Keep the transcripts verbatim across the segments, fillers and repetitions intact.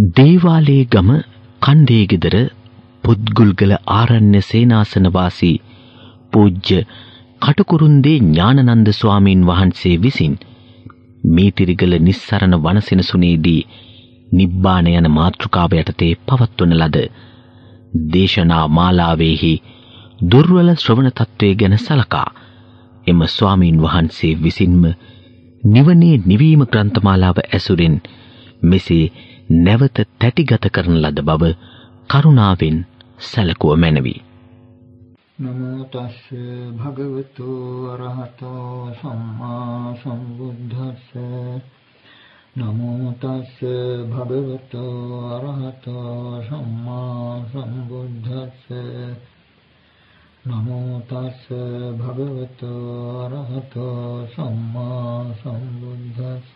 දේවාලේ ගම කණ්ඩේ ගෙදර පුත්ගුල්ගල ආරණ්‍ය සේනාසන වාසී පූජ්‍ය කටුකුරුන්දේ ඥානනන්ද ස්වාමීන් වහන්සේ විසින් මීතිරිගල නිස්සරණ වනසෙනසුනේදී නිබ්බාන යන මාතෘකාව යටතේ පවත්වන ලද දේශනා මාලාවේහි දුර්වල ශ්‍රවණ තත්වයේ ගැන සලකා එම ස්වාමීන් වහන්සේ විසින්ම නිවනේ නිවීම ග්‍රන්ථමාලාව ඇසුරින් මෙසේ නැවත තැටිගත කරන ලද බව කරුණාවෙන් සැලකුව මැනවි. නමෝ තස්ස භගවතු අරහතෝ සම්මා සම්බුද්දස්ස නමෝ තස්ස භගවතු අරහතෝ සම්මා සම්බුද්දස්ස නමෝ තස්ස භගවතු අරහතෝ සම්මා සම්බුද්දස්ස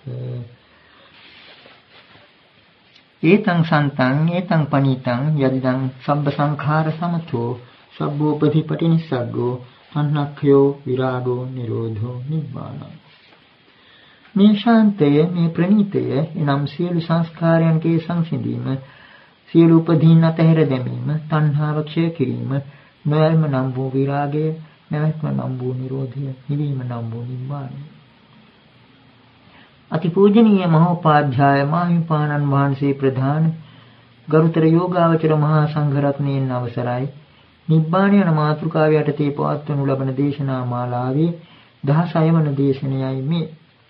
ඒතං සන්තං ඒතං පනීතං යදිදං සබ්බ සංඛාර සමතෝ සබ්බෝපදීපටි නිස්සග්ගෝ අන්නක්ඛයෝ විරාගෝ නිරෝධෝ නිබ්බානං. මේ ශාන්තය, මේ ප්‍රණීතය එනම් සියලු සංස්කාරයන්ගේ සංසිඳීම, සියලු උපදීන් අතහැර දැමීම, තණ්හාව ක්ෂය කිරීම, නොයල්ම නම් වූ විරාගය, නැවැත්ම නම් වූ නිරෝධය, නිවීම නම් වූ නිබ්බානය. අතිපූජනීය මහෝපාධ්‍යාය මාහිමිපාණන් වහන්සේ ප්‍රධාන ගරුතර යෝගාවචර මහා සංඝරත්නයන් අවසරයි. නිබ්බාන යන මාතෘකාව යටතේ පවත්වනු ලබන දේශනා මාලාවේ දහසය වන දේශනයයි මේ.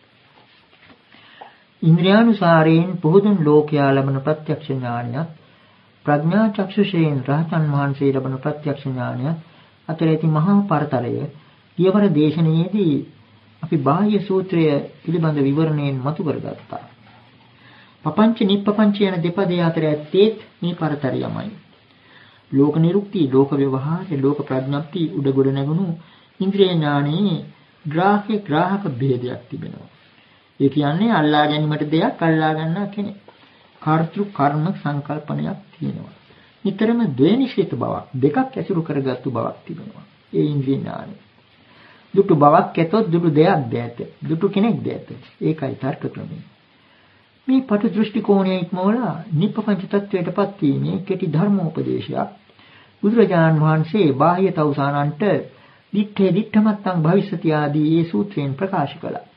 ඉන්ද්‍රියානුසාරයෙන් පුහුදුන් ලෝකයා ලබන ප්‍රත්‍යක්ෂ ඥානයත් ප්‍රඥා චක්ෂුෂයෙන් රහතන් වහන්සේ ලබන ප්‍රත්‍යක්ෂ ඥානයත් අතර ඇති මහා පරතරය ඊවර දේශනාවේදී අපි බාහ්‍ය සූත්‍රය පිළිබඳ විවරණයෙන් මතු කරගත්තා. පపంచ නිප්පపంచ යන දෙපදේ අතර ඇත්තේ මේ පරතරයමයි. ලෝක නිරුක්ති, ලෝක ව්‍යවහාර, ලෝක ප්‍රඥප්ති උඩගොඩ නැගුණු ඉන්ද්‍රිය ඥානයේ ග්‍රාහ්‍ය ග්‍රාහක ભેදයක් තිබෙනවා. ඒ කියන්නේ අල්ලා ගැනීමට දෙයක් අල්ලා ගන්නා කෙනෙක්. කර්තෘ කර්ම සංකල්පනයක් තියෙනවා. නිතරම ද්වේනිශ්චිත බවක්, දෙකක් ඇසුරු කරගත්තු බවක් තිබෙනවා. ඒ ඉන්ද්‍රිය ඥානය. දුටු බවක් ඇතොත් දුටු දෙයක් දැත. දුටු කෙනෙක් දැත. ඒකයි තර්ක ක්‍රමය. මේ පටු දෘෂ්ටි කෝණය ඉක්මවලා නිප්පංච තත්වයටපත් වීමේ කෙටි ධර්මෝපදේශයක් බුදුරජාණන් වහන්සේ බාහ්‍ය තවුසානන්ට දිත්තේ දිත්තමත්තං භවිෂ්‍යති ආදී මේ සූත්‍රයෙන් ප්‍රකාශ කළා.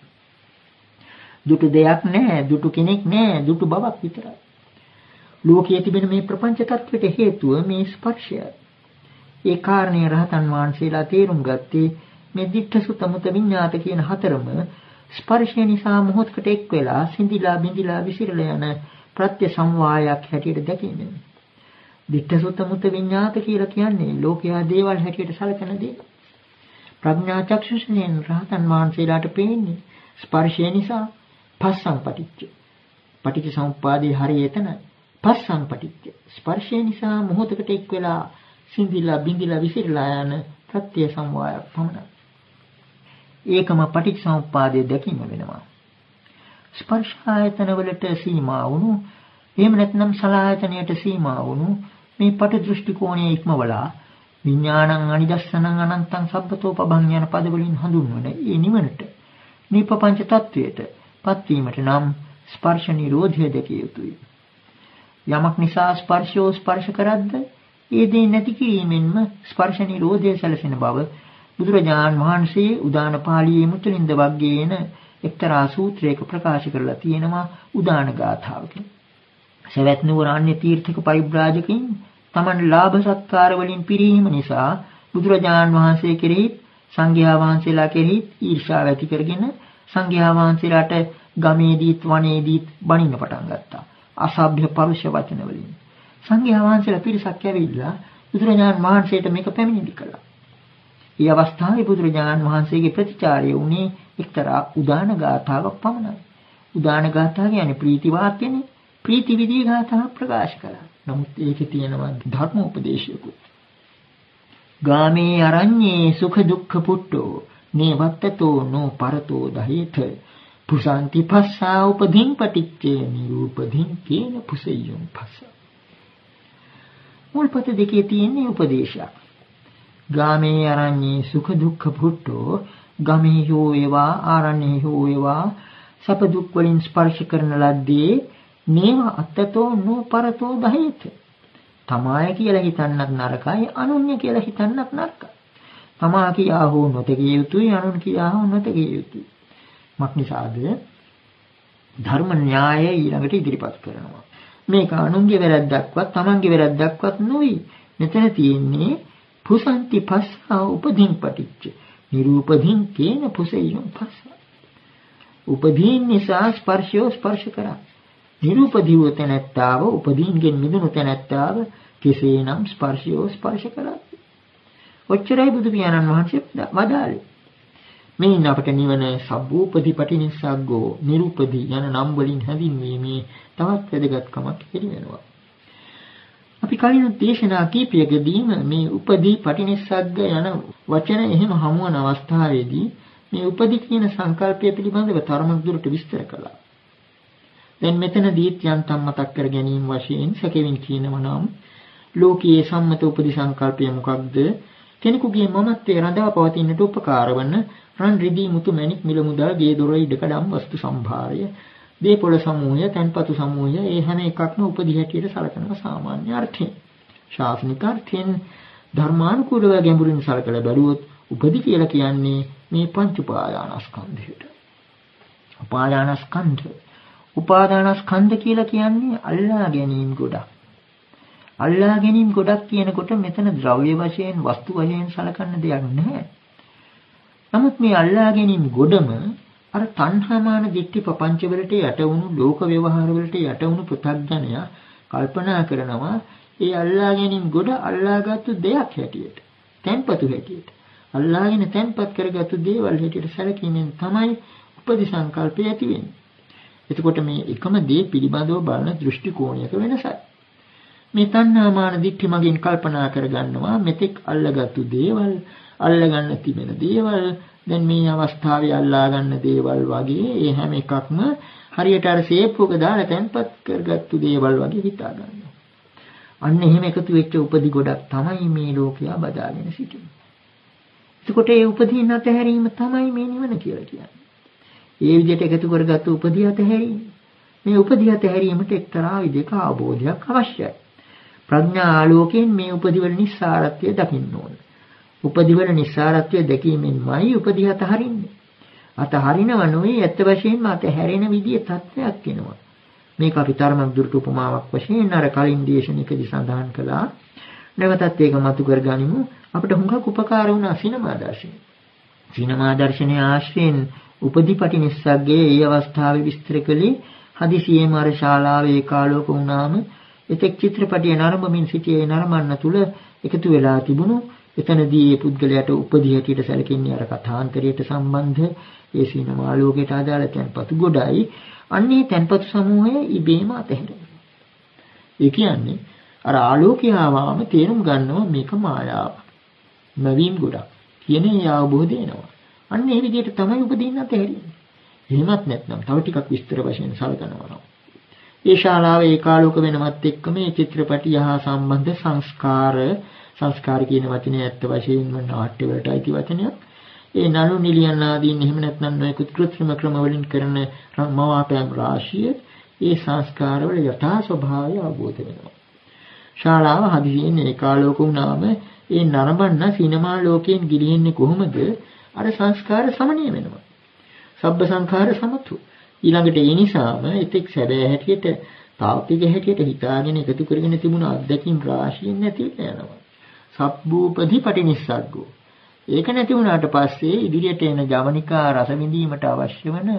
දුටු දෙයක් නැහැ, දුටු කෙනෙක් නැහැ, දුටු බවක් විතරයි. ලෝකයේ තිබෙන මේ ප්‍රපංච තත්වයට හේතුව මේ ස්පර්ශය. ඒ කාරණේ රහතන් වහන්සේලා තේරුම් ගත්තේ මේ දිට්ඨ සුත මුත විඤ්ඤාත කියන හතරම ස්පර්ශය නිසා මොහොතකට එක් වෙලා සිඳිලා බිඳිලා විසිරලා යන ප්‍රත්‍ය සම්වායයක් හැටියට දැකීමෙන්. දිට්ඨ සුත මුත විඤ්ඤාත කියලා කියන්නේ ලෝකයා දේවල් හැටියට සැලකන දේ. ප්‍රඥා චක්ෂුෂයෙන් රහතන් වහන්සේලාට පේන්නේ ස්පර්ශය නිසා පස්සං පටිච්ච. පටිච්ච සමුප්පාදේ හරිය එතනයි. පස්සං පටිච්ච. ස්පර්ශය නිසා මොහොතකට එක් වෙලා සිඳිලා බිඳිලා විසිරලා යන ප්‍රත්‍ය සම්වායයක් පමණයි. ඒකම පටිච්චසමුප්පාදයේ දැකීම වෙනවා. ස්පර්ශ ආයතන වලට සීමා වුණු, එහෙම නැත්නම් සලආයතනයට සීමා වුණු මේ පට දෘෂ්ටි කෝණයේ ඉක්මවලා විඥානං අනිදස්සනං අනන්තං සබ්බතෝ පබං යන පද වලින් හඳුන්වන ඒ නිවනට, නිපපංච තත්වයට පත්වීමට නම් ස්පර්ශ නිරෝධය දැකිය යුතුයි. යමක් නිසා ස්පර්ශෝ ස්පර්ශ කරද්ද ඒ දේ නැති කිරීමෙන්ම ස්පර්ශ නිරෝධය සැලසෙන බව බුදුරජාණන් වහන්සේ උදාන පාළියේ මුතුලින්ද වග්ගයේන එක්තරා සූත්‍රයක ප්‍රකාශ කරලා තියෙනවා උදාන ගාථාවකින්. සවැත් නුවර අන්‍ය තීර්ථක පරිබ්‍රාජකින් තමන් ලාභ සත්කාර වලින් පිරීම නිසා බුදුරජාණන් වහන්සේ කෙරෙහි සංඝයා වහන්සේලා කෙරෙහි ඊර්ෂ්‍යාව ඇති කරගෙන සංඝයා වහන්සේලාට ගමේදීත් වනේදීත් බණින්න පටන් ගත්තා. අසභ්‍ය පරුෂ වචන වලින්. සංඝයා වහන්සේලා පිරිසක් ඇවිල්ලා බුදුරජාණන් වහන්සේට මේක පැමිණිලි කළා. මේ අවස්ථාවේ බුදුරජාණන් වහන්සේගේ ප්‍රතිචාරය උනේ එක්තරා උදාන ගාථාවක් පමණයි. උදාන ගාථාව කියන්නේ ප්‍රීති වාක්‍යනේ. ප්‍රීති විදී ගාථාවක් ප්‍රකාශ කළා. නමුත් ඒකේ තියෙනවා ධර්මෝපදේශයකුත්. ගාමේ අරඤ්ඤේ සුඛ දුක්ඛ පුට්ටෝ නේවත්තතෝ නෝ පරතෝ දහේත පුසන්ති පස්සා උපදීන් පටිච්චේ නිරූපදීන් කේන පුසෙය්‍යං පස්ස. මුල් පොත දෙකේ තියෙන උපදේශයක්. ගාමේ අරඤ්ඤේ සුඛ දුක්ඛ පුට්ටෝ, ගමේ හෝ වේවා ආරණ්‍යේ හෝ වේවා සැප දුක් වලින් ස්පර්ශ කරන ලද්දේ නේව අත්තතෝ නෝ පරතෝ දහේත. තමාය කියලා හිතන්නත් නරකයි, අනුන්‍ය කියලා හිතන්නත් නරකයි. තමා කියා හෝ නොතකිය යුතුයි, අනුන් කියා හෝ නොතකිය යුතුයි. මක්නිසාද ධර්ම න්‍යාය ඊළඟට ඉදිරිපත් කරනවා. මේක අනුන්ගේ වැරද්දක්වත් තමන්ගේ වැරද්දක්වත් නොවි. මෙතන තියෙන්නේ පුසන්ති පස්සා උපදීන් පටිච්ච. නිරූපදීන් කේන පුසෙයින් පස්ස. උපදීන් නිසා ස්පර්ශය ස්පර්ශ කරා. නිරූපදීව තැනැත්තාව උපදීන්ගෙන් මිදුණු තැනැත්තාව කෙසේනම් ස්පර්ශය ස්පර්ශ කරා. ඔච්චරයි බුදු පියාණන් වහන්සේ වදාළේ. මේ අපට නිවන සබ්බූපදීපටි නිස්සග්ගෝ නිරූපදී යන නම් වලින් හැඳින්වීමේ තවත් වැදගත්කමක් ඇති වෙනවා. අපි කලින් දේශනා කීපයකදීම මේ උපදී පටිනිස්සග්ග යන වචන එහෙම හමු වන අවස්ථාවේදී මේ උපදී කියන සංකල්පය පිළිබඳව තරමක් දුරට විස්තර කළා. දැන් මෙතනදී යන්තම් මතක් කර ගැනීම වශයෙන් සැකෙමින් කියනවා නම් ලෝකයේ සම්මත උපදී සංකල්පය මොකක්ද? කෙනෙකුගේ මමත්වයේ රඳා පවතිනට උපකාර වන රන් රිදී මුතු මැණික් මිල මුදල් ගේ දොර ඉඩකඩම් වස්තු සම්භාරය දේපොළ සමූහය තන්පතු සමූහය ඒ හැම එකක්ම උපදී හැටියට සලකනවා සාමාන්‍ය අර්ථයෙන්. ශාසනික අර්ථයෙන් ධර්මානුකූලව ගැඹුරින් සලකලා බැලුවොත් උපදී කියලා කියන්නේ මේ පංච උපාදානස්කන්ධයට. උපාදානස්කන්ධ උපාදානස්කන්ධ කියලා කියන්නේ අල්ලා ගැනීම ගොඩක්. අල්ලා ගැනීම ගොඩක් කියනකොට මෙතන ද්‍රව්‍ය වශයෙන් වස්තු වශයෙන් සලකන්න දෙයක් නැහැ. නමුත් මේ අල්ලා ගැනීම ගොඩම අර තණ්හාමාන දිට්ඨි පపంచ වලට යට වුණු ලෝක ව්‍යවහාර වලට යට වුණු පෘථග්ජනයා කල්පනා කරනවා ඒ අල්ලා ගැනීම ගොඩ අල්ලාගත්තු දෙයක් හැටියට, තැන්පතු හැටියට. අල්ලාගෙන තැන්පත් කරගත්තු දේවල් හැටියට සැලකීමෙන් තමයි උපදි සංකල්පය ඇති වෙන්නේ. එතකොට මේ එකම දේ පිළිබඳව බලන දෘෂ්ටි කෝණයක වෙනසයි. මේ තණ්හාමාන දිට්ඨි මගින් කල්පනා කරගන්නවා මෙතෙක් අල්ලගත්තු දේවල්, අල්ලගන්න තිබෙන දේවල් දැන් මේ අවස්ථාවේ අල්ලා ගන්න දේවල් වගේ ඒ හැම එකක්ම හරියට අර සේප්පුවක දාලා තැන්පත් කරගත්තු දේවල් වගේ හිතා ගන්නවා. අන්න එහෙම එකතු වෙච්ච උපදි ගොඩක් තමයි මේ ලෝකයා බදාගෙන සිටින්නේ. එතකොට ඒ උපදීන් අතහැරීම තමයි මේ නිවන කියලා කියන්නේ. ඒ විදිහට එකතු කරගත්තු උපදී අතහැරීම. මේ උපදී අතහැරීමට එක්තරා විදිහක අවබෝධයක් අවශ්‍යයි. ප්‍රඥා ආලෝකයෙන් මේ උපදිවල නිස්සාරත්වය දකින්න ඕන. උපදිවල නිස්සාරත්වය දැකීමෙන්මයි උපදී අතහරින්නේ. අතහරිනව නෙවෙයි ඇත්ත වශයෙන්ම අතහැරෙන විදිහේ තත්ත්වයක් වෙනවා. මේක අපි තරමක් දුරට උපමාවක් වශයෙන් අර කලින් දේශනිකදී සඳහන් කළා. නැවතත් ඒක මතු කරගනිමු. අපිට හුඟක් උපකාර වුණා සිනමා දර්ශනය. සිනමා දර්ශනයේ ආශ්‍රයෙන් උපදීපටි නිස්සග්ගේ ඒ අවස්ථාවේ විස්තර කළේ හදිසියෙම අර ශාලාවේ ඒකාලෝක වුණාම එතෙක් චිත්‍රපටිය නරඹමින් සිටියේ නරඹන්න තුල එකතු වෙලා තිබුණු එතනදී මේ පුද්ගලයාට උපදී හැටියට සැලකෙන්නේ අර කථාන්තරයට සම්බන්ධ ඒ සිනමා ලෝකයට අදාළ තැන්පතු ගොඩයි. අන්නේ තැන්පතු සමූහය ඉබේම අතහැරෙනවා. ඒ කියන්නේ අර ආලෝකය ආවම තේරුම් ගන්නවා මේක මායාවක්. නවීන් ගොඩක් කියන ඒ අවබෝධය එනවා. අන්න ඒ විදිහට තමයි උපදින්න අතහැරෙන්නේ. එහෙමත් නැත්නම් තව ටිකක් විස්තර වශයෙන් සලකනවා. ඒ ශාලාවේ ඒකාලෝක වෙනවත් එක්ක මේ චිත්‍රපටිය හා සම්බන්ධ සංස්කාර සංස්කාර කියන වචනේ ඇත්ත වශයෙන්ම නාට්‍ය වලට අයිති වචනයක්. ඒ නළු නිලියන් ආදීන් එහෙම නැත්නම් නොයෙකුත් කෘත්‍රිම ක්‍රම වලින් කරන මවාපෑම් රාශිය ඒ සංස්කාර වල යථා ස්වභාවය අවබෝධ වෙනවා. ශාලාව හදිසියෙන් ඒකාලෝක වුණාම ඒ නරඹන්න සිනමා ලෝකයෙන් ගිලින්නේ කොහොමද? අර සංස්කාර සමනය වෙනවා. සබ්බ සංඛාර සමතු. ඊළඟට ඒ නිසාම එතෙක් සැබෑ හැටියට තාපික හැටියට හිතාගෙන එකතු කරගෙන තිබුණ අත්දැකීම් රාශියෙන් නැති වෙනවා. සබ්බූපදී පටිනිස්සග්ගෝ. ඒක නැති වුණාට පස්සේ ඉදිරියට එන ජවනිකා රස විඳීමට අවශ්‍ය වන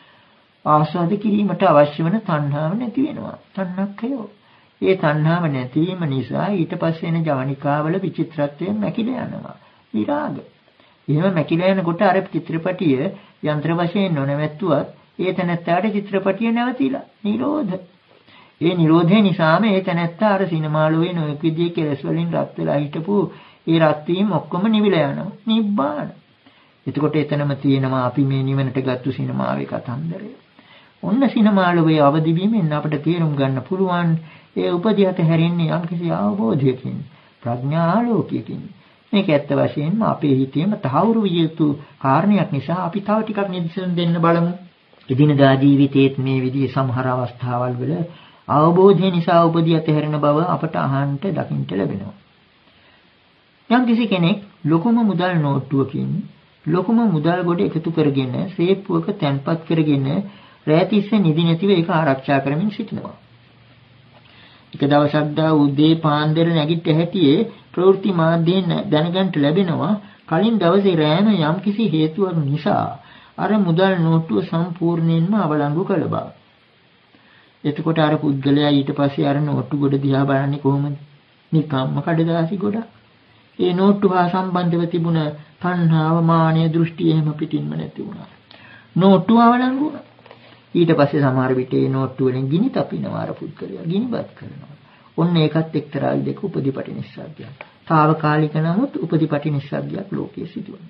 ආස්වාද කිරීමට අවශ්‍ය වන තණ්හාව නැති වෙනවා. තණ්හක්කයෝ. ඒ තණ්හාව නැතිවීම නිසා ඊට පස්සේ එන ජවනිකාවල විචිත්‍රත්වයෙන් මැකිලා යනවා. විරාග. එහෙම මැකිලා යනකොට අර චිත්‍රපටිය යන්ත්‍ර වශයෙන් නොනැවැත්තුවත් ඒ තැනැත්තාට චිත්‍රපටිය නැවතිලා. නිරෝධ. ඒ නිරෝධය නිසාම ඒ තැනැත්තා අර සිනමාලෝයේ නොයෙක් විදිහේ කෙලස් වලින් රත් වෙලා හිටපු ඒ රත් වීම ඔක්කොම නිවිලා යනවා. නිබ්බාන. එතකොට එතනම තියෙනවා අපි මේ නිවනට ගත්තු සිනමාවේ කතන්දරය. ඔන්න සිනමාලෝයේ අවදි වීමෙන් අපිට තේරුම් ගන්න පුළුවන් ඒ උපදිහත හැරෙන්නේ යම්කිසි අවබෝධයකින්, ප්‍රඥා ආලෝකයකින්. මේක ඇත්ත වශයෙන්ම අපේ හිතේම තහවුරු විය යුතු කාරණයක් නිසා අපි තව ටිකක් නිදසුන් දෙන්න බලමු. එදිනදා ජීවිතයේත් මේ විදිහේ සමහර අවස්ථාවල් වල අවබෝධය නිසා උපදී ඇතහැරෙන බව අපට අහන්නට දකින්නට ලැබෙනවා. යම් කිසි කෙනෙක් ලොකුම මුදල් නෝට්ටුවකින් ලොකුම මුදල් ගොඩ එකතු කරගෙන සේප්පුවක තැන්පත් කරගෙන රැතිස්ස නිදි නැතිව ඒක ආරක්ෂා කරමින් සිටිනවා. එක දවසක් දා උදේ පාන්දර නැගිට හැටියේ ප්‍රවෘත්ති මාධ්‍යයෙන් දැනගන්න ලැබෙනවා කලින් දවසේ රෑම යම් කිසි හේතුවක් නිසා අර මුදල් නෝට්ටුව සම්පූර්ණයෙන්ම අවලංගු කළ බව. එතකොට අර පුද්ගලයා ඊට පස්සේ අර නෝට්ටු ගොඩ දිහා බලන්නේ කොහොමද? නිකම්ම කඩදාසි ගොඩක්. ඒ නෝට්ටු හා සම්බන්ධව තිබුණ තණ්හාව, මානය, දෘෂ්ටි එහෙම පිටින්ම නැති වුණා. නෝට්ටුව අවලංගු වුණා. ඊට පස්සේ සමහර විට ඒ නෝට්ටු වලින් ගිනි තපිනවා අර පුද්ගලයා. ගිනිපත් කරනවා. ඔන්න ඒකත් එක්තරා විදිහක උපදීපටි නිස්සග්ගයක්. తాවකාලික නමුත් උපදීපටි නිස්සග්ගයක් ලෝකයේ සිදුවනවා.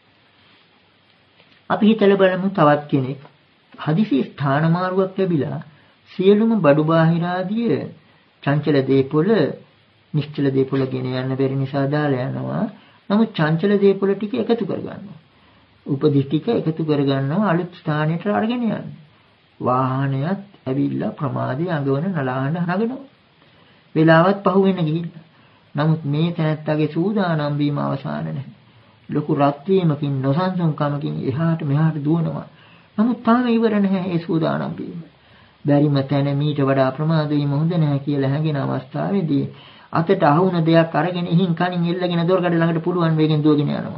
අපි හිතලා බලමු තවත් කෙනෙක් හදිසි ස්ථාන මාරුවක් ලැබිලා සියලුම බඩු බාහිර ආදී චංචල දේපොළ නිශ්චල දේපොළ ගෙන යන්න බැරි නිසා දාලා යනවා. නමුත් චංචල දේපොළ ටික එකතු කරගන්නවා. උපදි ටික එකතු කරගන්නවා අලුත් ස්ථානයට අරගෙන යන්න. වාහනයත් ඇවිල්ලා ප්‍රමාදයේ අඟවන නලාහන නගනවා. වෙලාවත් පහුවෙන්න ගිහිල්ලා. නමුත් මේ තැනැත්තාගේ සූදානම් වීම අවසාන නැහැ. ලොකු රත් වීමකින් නොසන්සුන්කමකින් එහාට මෙහාට දුවනවා. නමුත් තාම ඉවර නැහැ ඒ සූදානම් වීම. බැරිම තැන මීට වඩා ප්‍රමාද වීම හොඳ නැහැ කියලා හැඟෙන අවස්ථාවේදී අතට අහුන දෙයක් අරගෙන ඉහින් කනින් එල්ලගෙන දොරකඩ ළඟට පුළුවන් වේගෙන් දුවගෙන යනවා.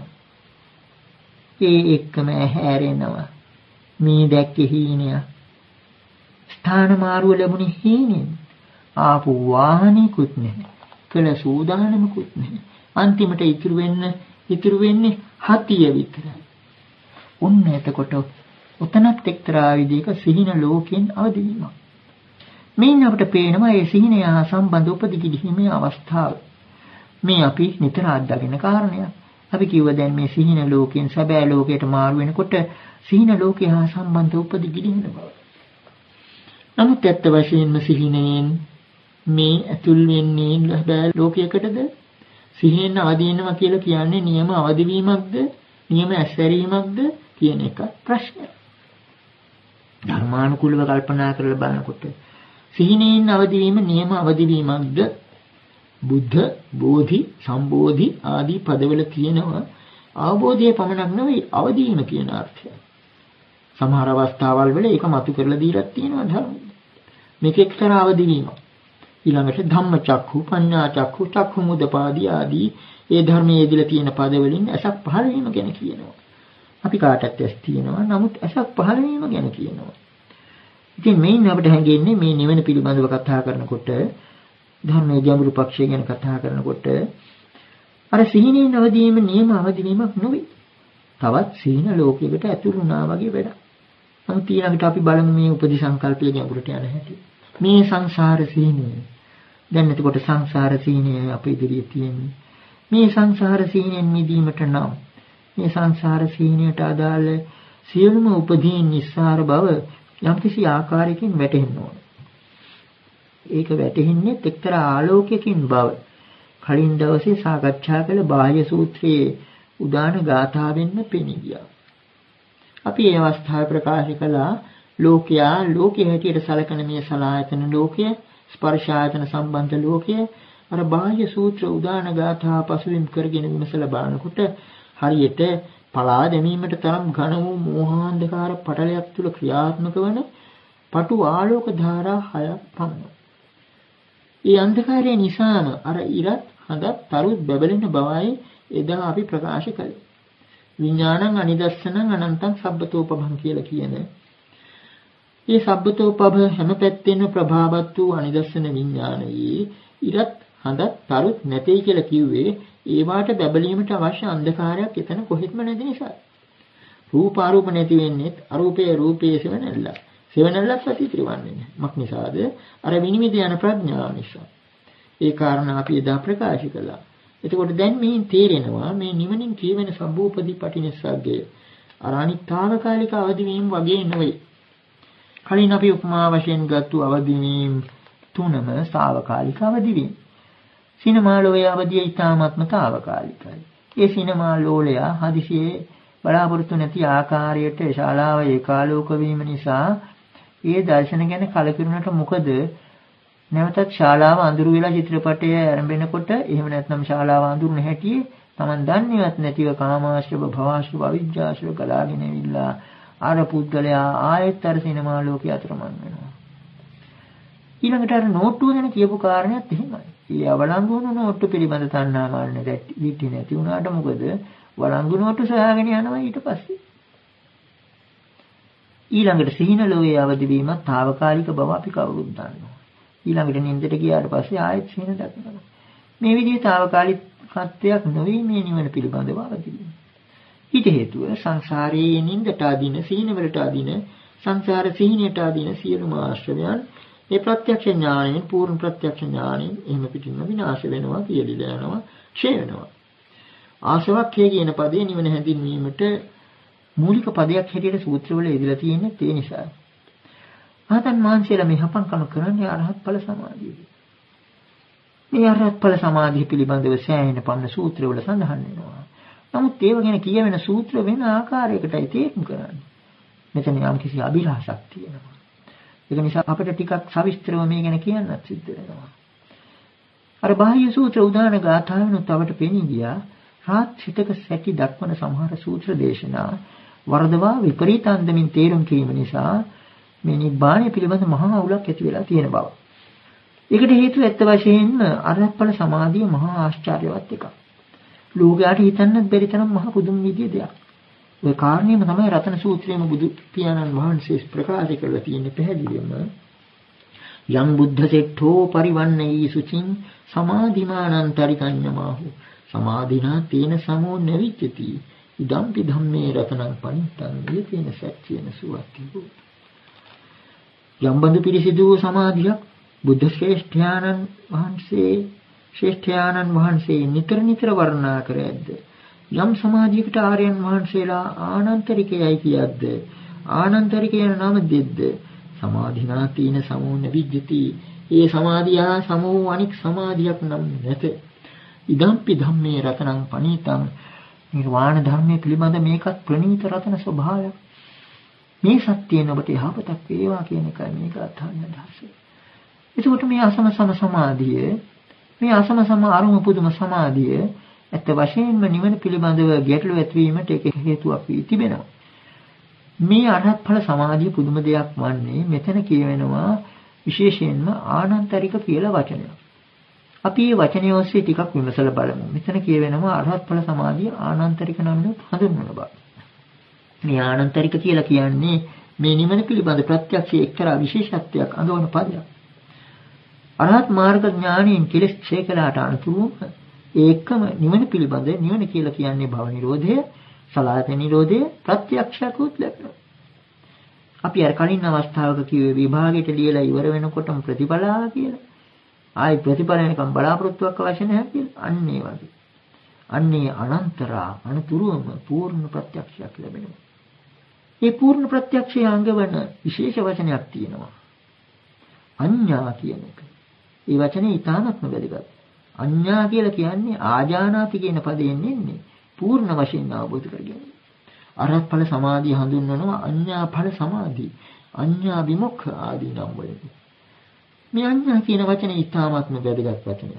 ඒ එක්කම හැරෙනවා. මේ දැක්කේ හීනයක්. ස්ථාන මාරුව ලැබුණේ හීනෙන්. ආපු වාහනේකුත් නැහැ. කළ සූදානමකුත් නැහැ. අන්තිමට ඉතුරු වෙන්න ඉතුරු වෙන්නේ හතිය විතරයි. ඔන්න එතකොට උතනත් එක්තරා විදිහක සිහින ලෝකෙන් අවදිවීමක්. මේන් අපිට පේනවා මේ සිහිනය හා සම්බන්ධ උපදිගිහිමේ අවස්ථාව. මේ අපි නිතර අත්දකින කාරණයක්. අපි කිව්ව දැන් මේ සිහින ලෝකෙන් සැබෑ ලෝකයට මාරු වෙනකොට සිහින ලෝකේ හා සම්බන්ධ උපදිගිහින බව. නමුත් ඇත්ත වශයෙන්ම සිහිනයෙන් මේ ඇතුල් වෙන්නේ සැබෑ ලෝකයකටද? සිහිනෙන් අවදි වෙනවා කියලා කියන්නේ නියම අවදිවීමක්ද? නියම ඇස්සැරීමක්ද කියන එක ප්‍රශ්නයක්. ධර්මානුකූලව කල්පනා කරලා බලනකොට සිහිනෙන් අවදිවීම නියම අවදිවීමක්ද? බුද්ධ, බෝධි, සම්බෝධි ආදී පදවල කියනවා අවබෝධයේ පමණක් නෙවෙයි අවදීම කියන අර්ථය. සමහර අවස්ථාවල් වල ඒක මතු කරලා දීලා තියෙනවා ධර්මයේ. මේක එක්තරා අවදිවීමක්. ඊළඟට ධම්මචක්ඛු, පඤ්ඤාචක්ඛු, චක්ඛු මුදපාදී ආදී ඒ ධර්මයේ යෙදලා තියෙන පද වලින් ඇසක් පහළ වීම ගැන කියනවා. අපි කාටත් ඇස් තියෙනවා. නමුත් ඇසක් පහළ වීම ගැන කියනවා. ඉතින් මේන් අපිට හැඟෙන්නේ මේ නිවන පිළිබඳව කතා කරනකොට ධර්මයේ ගැඹුරු පක්ෂය ගැන කතා කරනකොට අර සිහිනෙන් අවදීම නියම අවදිවීමක් නෙවෙයි. තවත් සිහින ලෝකයකට ඇතුළු වුණා වගේ වැඩක්. නමුත් ඊළඟට අපි බලමු මේ උපදි සංකල්පයේ ගැඹුරට යන හැටි. මේ සංසාර සිහිනය. දැන් එතකොට සංසාර සිහිනය අපේ ඉදිරියේ තියෙන්නේ. මේ සංසාර සිහිනෙන් මිදීමට නම් මේ සංසාර සිහිනයට අදාළ සියලුම උපදීන් නිස්සාර බව යම්කිසි ආකාරයකින් වැටහෙන්න ඕන. ඒක වැටෙන්නේ එක්තරා ආලෝකයකින් බව. කලින් දවසේ සාකච්ඡා කළ බාහ්‍ය සූත්‍රයේ උදාන ගාථාවෙන්ම පෙනී ගියා. අපි මේ අවස්ථාවේ ප්‍රකාශ කළා ලෝකයා ලෝකයේ හැටියට සැලකෙන මේ සලආයතන ලෝකය, ස්පර්ශායතන සම්බන්ධ ලෝකය, අර බාහ්‍ය සූත්‍ර උදාන ගාථා පසුබිම් කරගෙන විමසලා බලනකොට හරියට පලා දැමීමට තරම් ඝන වූ මෝහාන්ධකාර පටලයක් තුල ක්‍රියාත්මක වන පටු ආලෝක ධාරා හයක් පමණයි. ඒ අන්ධකාරය නිසාම අර ඉරත් හඳත් තරුත් බබලෙන බවයි එදා අපි ප්‍රකාශ කළේ. විඥානං අනිදස්සනං අනන්තං සබ්බතෝපභං කියලා කියන මේ සබ්බතෝපභ හැම පැත්තෙම ප්‍රභාවත් වූ අනිදස්සන විඥානයේ ඉරත් හඳත් තරුත් නැtei කියලා කිව්වේ ඒ වාට බබලීමට අවශ්‍ය අන්ධකාරයක් එතන කොහෙත්ම නැති නිසා. රූප අරූප නැති වෙන්නේ අරූපයේ රූපයේ සෙවණැල්ල. සෙවණැල්ලක් ප්‍රතික්‍රියවන්නේ නැහැ. මක් නිසාද? අර විනිවිද යන ප්‍රඥාව නිසා. ඒ කාරණා අපි එදා ප්‍රකාශ කළා. එතකොට දැන් මේ තේරෙනවා මේ නිවනින් කියවෙන සම්භූපදීපටි නිස්සග්ගය අර අනිත්‍යකාලික අවදිවීම වගේ නෙවෙයි. කලින් අපි උපමා වශයෙන් ගත්තු අවදිවීම තුනම සාවකාලික අවදිවීම. සිනමා ලෝලයේ අවදිය ඊටාත්ම తాවකාලිකයි. ඒ සිනමා ලෝලය හදිසියේ බලාපොරොත්තු නැති ආකාරයට ශාලාව ඒකාලෝක වීම නිසා ඒ දර්ශන ගැන කලකිරුණට මොකද නැවතත් ශාලාව අඳුරු වෙලා චිත්‍රපටය ආරම්භනකොට එහෙම නැත්නම් ශාලාව අඳුරුන හැටි Taman දන්නේවත් නැතිව කාමාශ්‍රව භවශ්‍රව අවිජ්ජාශ්‍රව ගලාගෙන ඇවිල්ලා අර පුද්ගලයා ආයෙත් අර සිනමා ලෝකයේ අතරමං වෙනවා. ඊළඟට අර නෝට්ටුව ගැන කියපු කාරණේත් එහෙමයි. ඊ අවලංගු වුණ නෝට්ටු පිළිබඳ තණ්හා මාන්න දෙටි නැති වුණාට මොකද වළංගු නෝට්ටු සොයාගෙන යනවා ඊට පස්සේ. ඊළඟට සිහින ලෝකයේ අවදි වීමත් తాවකාලික බව අපි කවුරුත් දන්නවා. ඊළඟට නින්දට ගියාට පස්සේ ආයෙත් සිහින දකිනවා. මේ විදිහේ తాවකාලිකත්වයක් නොවේ මේ නිවන පිළිබඳව අවදි වීම. ඊට හේතුව සංසාරයේ නින්දට අදින සිහින වලට අදින සංසාර සිහිනයට අදින සියලුම ආශ්‍රයයන් මේ ප්‍රත්‍යක්ෂ ඥාණයෙන් පූර්ණ ප්‍රත්‍යක්ෂ ඥාණයෙන් එහෙම පිටින්ම විනාශ වෙනවා කියලා යනවා ක්ෂය වෙනවා. ආසවක්ඛය කියන පදේ නිවන හැඳින්වීමට මූලික පදයක් හැටියට සූත්‍රවල යෙදලා තියෙන්නේ ඒ නිසා. ආතන් මාංශයලා මේ හපන්කම කරන්නේ අරහත් ඵල සමාධියයි. මේ අරහත් ඵල සමාධිය පිළිබඳව සෑහෙන පන්න සූත්‍රවල සඳහන් වෙනවා. නමුත් ඒව ගැන කියවෙන සූත්‍ර වෙන ආකාරයකටයි තේරුම් කරන්නේ. මෙතන යම් කිසි අභිලාෂයක් තියෙනවා. ඒක නිසා අපිට ටිකක් සවිස්තරව මේ ගැන කියන්නත් සිද්ධ වෙනවා. අර බාහ්‍ය සූත්‍ර උදාන ගාථාවෙනුත් අපට පෙනී ගියා රාත් හිතක සැකි දක්වන සමහර සූත්‍ර දේශනා වර්ධවා විපරීත අන්දමින් තේරුම් කිරීම නිසා මේ නිබ්බාණය පිළිබඳ මහා අවුලක් ඇති වෙලා තියෙන බව. ඒකට හේතුව ඇත්ත වශයෙන්ම අරහත්ඵල සමාධිය මහා ආශ්චර්යවත් එකක්. ලෝකයට හිතන්නත් බැරි තරම් මහා පුදුම විදිය දෙයක්. ඔය කාරණේම තමයි රතන සූත්‍රයේම බුදු පියාණන් වහන්සේ ප්‍රකාශ කරලා තියෙන්නේ පැහැදිලිවම යම් බුද්ධ සෙට්ඨෝ පරිවන්නයි සුචින් සමාධිමානන්තරිකඤ්ඤමාහු සමාධිනා තේන සමෝ නවිච්චති ඉදම්පි ධම්මේ රතනං පනිත්තං යේතේන සච්චේන සුවත්ති යම් බඳු පිරිසිදු සමාධියක් බුද්ධ ශ්‍රේෂ්ඨයාණන් වහන්සේ ශ්‍රේෂ්ඨයාණන් වහන්සේ නිතර නිතර වර්ණනා කර ඇද්ද යම් සමාධියකට ආර්යයන් වහන්සේලා ආනන්තරිකයයි කියද්ද ආනන්තරික යන නම දෙද්ද සමාධිනා තීන සමෝ නවිජ්ජති ඒ සමාධිය සමෝ අනික් සමාධියක් නම් නැත ඉදම්පි ධම්මේ රතනං පනීතං නිර්වාණ ධර්මයේ පිළිබඳ මේකත් ප්‍රණීත රතන ස්වභාවයක් මේ සත්‍යයෙන් ඔබට යහපතක් වේවා කියන එකයි මේක අර්ථයන් අදහස. එතකොට මේ අසම සම සමාධිය මේ අසම සම අරුම පුදුම සමාධිය ඇත්ත වශයෙන්ම නිවන පිළිබඳව ගැටලු ඇතිවීමට ඒක හේතුවක් වී තිබෙනවා. මේ අරහත් ඵල සමාධිය පුදුම දෙයක් වන්නේ මෙතන කියවෙනවා විශේෂයෙන්ම ආනන්තරික කියලා වචනයක්. අපි මේ වචනය ඔස්සේ ටිකක් විමසලා බලමු. මෙතන කියවෙනවා අරහත් ඵල සමාධිය ආනන්තරික නමින් හඳුන්වන බව. මේ ආනන්තරික කියලා කියන්නේ මේ නිවන පිළිබඳ ප්‍රත්‍යක්ෂයේ එක්තරා විශේෂත්වයක් අඳවන පදයක්. අරහත් මාර්ග ඥානයෙන් කෙලෙස් ක්ෂය කළාට අනුතුරුම ඒකම නිවන පිළිබඳ නිවන කියලා කියන්නේ භව නිරෝධය, සලආයතන නිරෝධය ප්‍රත්‍යක්ෂකුත් ලැබෙනවා. අපි අර කලින් අවස්ථාවක කිව්වේ විභාගයට ලියලා ඉවර වෙනකොටම ප්‍රතිඵලා කියලා. ආයි ප්‍රතිඵල වෙනකම් බලාපොරොත්තුවක් අවශ්‍ය නැහැ කියලා. අන්න ඒ වගේ. අන්නේ අනන්තරා අනුතුරුම පූර්ණ ප්‍රත්‍යක්ෂයක් ලැබෙනවා. මේ පූර්ණ ප්‍රත්‍යක්ෂයේ අංගවන විශේෂ වචනයක් තියෙනවා. අඤ්ඤා කියන එක. ඒ වචනේ ඊටාත්ම වැදගත්. අඤ්ඤා කියලා කියන්නේ ආජානාති කියන පදයෙන් එන්නේ පූර්ණ වශයෙන් අවබෝධ කරගන්න. අරහත් ඵල සමාධිය හඳුන්වනවා අඤ්ඤා ඵල සමාධි, අඤ්ඤා විමුක්ඛ ආදී නම් වලින්. මේ අඤ්ඤා කියන වචනේ ඊටාත්ම වැදගත් වචනයක්.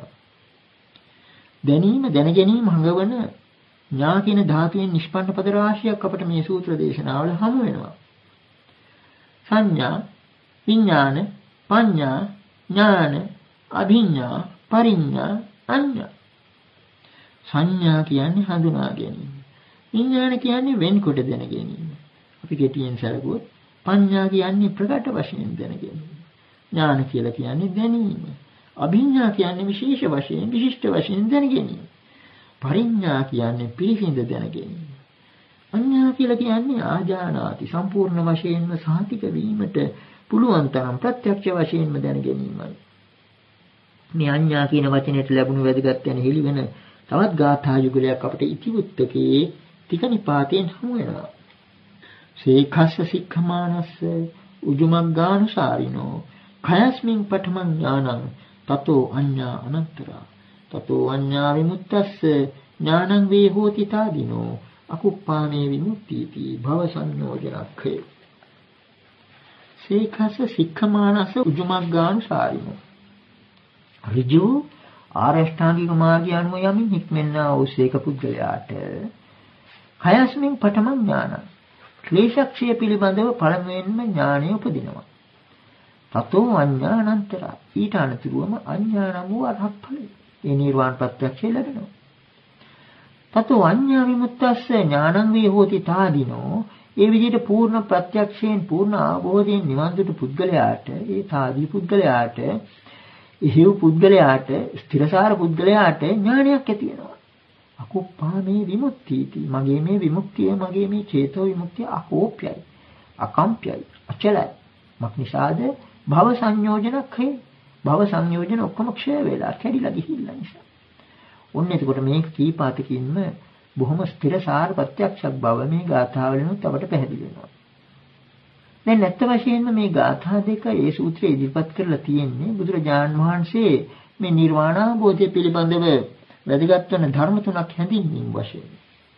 දැනීම දැන ගැනීම හඟවන ඥා කියන ධාතුවෙන් නිෂ්පන්න පද රාශියක් අපට මේ සූත්‍ර දේශනාවල හමු වෙනවා. සංඥා, විඥාන, පඤ්ඤා, ඥාන, අභිඥා, පරිඥා, අඤ්ඤා. සංඥා කියන්නේ හඳුනා ගැනීම. විඥාන කියන්නේ වෙන්කොට දැන ගැනීම. අපි කෙටියෙන් සැලකුවොත් පඤ්ඤා කියන්නේ ප්‍රකට වශයෙන් දැන ගැනීම. ඥාන කියලා කියන්නේ දැනීම. අභිඥා කියන්නේ විශේෂ වශයෙන් විශිෂ්ට වශයෙන් දැන ගැනීම. පරිඥා කියන්නේ පිළිසිඳ දැන ගැනීම. අඤ්ඤා කියලා කියන්නේ ආජානාති සම්පූර්ණ වශයෙන්ම සාතික වීමට පුළුවන් තරම් ප්‍රත්‍යක්ෂ වශයෙන්ම දැන ගැනීමයි. මේ අඤ්ඤා කියන වචනයට ලැබුණු වැදගත් යන හෙළිවෙන තවත් ගාථා යුගලයක් අපිට ඉතිවුත්තකේ තිකනිපාතයෙන් හමු වෙනවා. සේඛස්ස සික්ඛමානස්ස උජුමග්ගානුසාරිනෝ khයස්මින් පඨමං ඥානං තතෝ අඤ්ඤා අනන්තරා තතෝ අඤ්ඤා විමුක්තස්ස ඥානං වේ හෝති තාදිනෝ අකුප්පාමේ විමුක්තිති භව සංයෝජනක්ඛේ සීඛස සික්ඛමානස උජුමග්ගානුසාරිනෝ ඍජු ආරෂ්ඨාංගික මාර්ගය අනුව යමින් හික්මෙන්නා වූ සීක පුද්ගලයාට හයස්මින් පඨම ඥාන ක්ලේශක්ෂය පිළිබඳව පළමුවෙන්ම ඥානය උපදිනවා. තතෝ අඥානන්තර ඊට අනතුරුවම අඥාන වූ අරහත් ඵලය ඒ නිර්වාණ ප්‍රත්‍යක්ෂය ලැබෙනවා. තතෝ අඤ්ඤා විමුක්තස්ස ඥානං වේ හෝති තාදීනෝ ඒ විදිහට පූර්ණ ප්‍රත්‍යක්ෂයෙන් පූර්ණ ආභෝධයෙන් නිවන් දුටු පුද්ගලයාට ඒ තාදී පුද්ගලයාට ඉහිව් පුද්ගලයාට ස්ථිරසාර පුද්ගලයාට ඥානයක් ඇති වෙනවා. අකුප්පාමේ විමුක්තිති මගේ මේ විමුක්තිය මගේ මේ චේතෝ විමුක්තිය අකෝප්‍යයි අකම්ප්‍යයි අචලයි මක්නිසාද භව සංයෝජනක්ඛේ භව සංයෝජන ඔක්කොම ක්ෂය වෙලා කැඩිලා ගිහිල්ලා නිසා ඔන්න එතකොට මේ කීපාතකින්ම බොහොම ස්ථිරසාර ප්‍රත්‍යක්ෂක් බව මේ ගාථාවලිනුත් අපට පැහැදිලි වෙනවා. දැන් නැත්ත වශයෙන්ම මේ ගාථා දෙක ඒ සූත්‍රයේ ඉදිරිපත් කරලා තියෙන්නේ බුදුරජාණන් වහන්සේ මේ නිර්වාණ අවබෝධය පිළිබඳව වැදගත් වන ධර්ම තුනක් හැඳින්වීම වශයෙන්.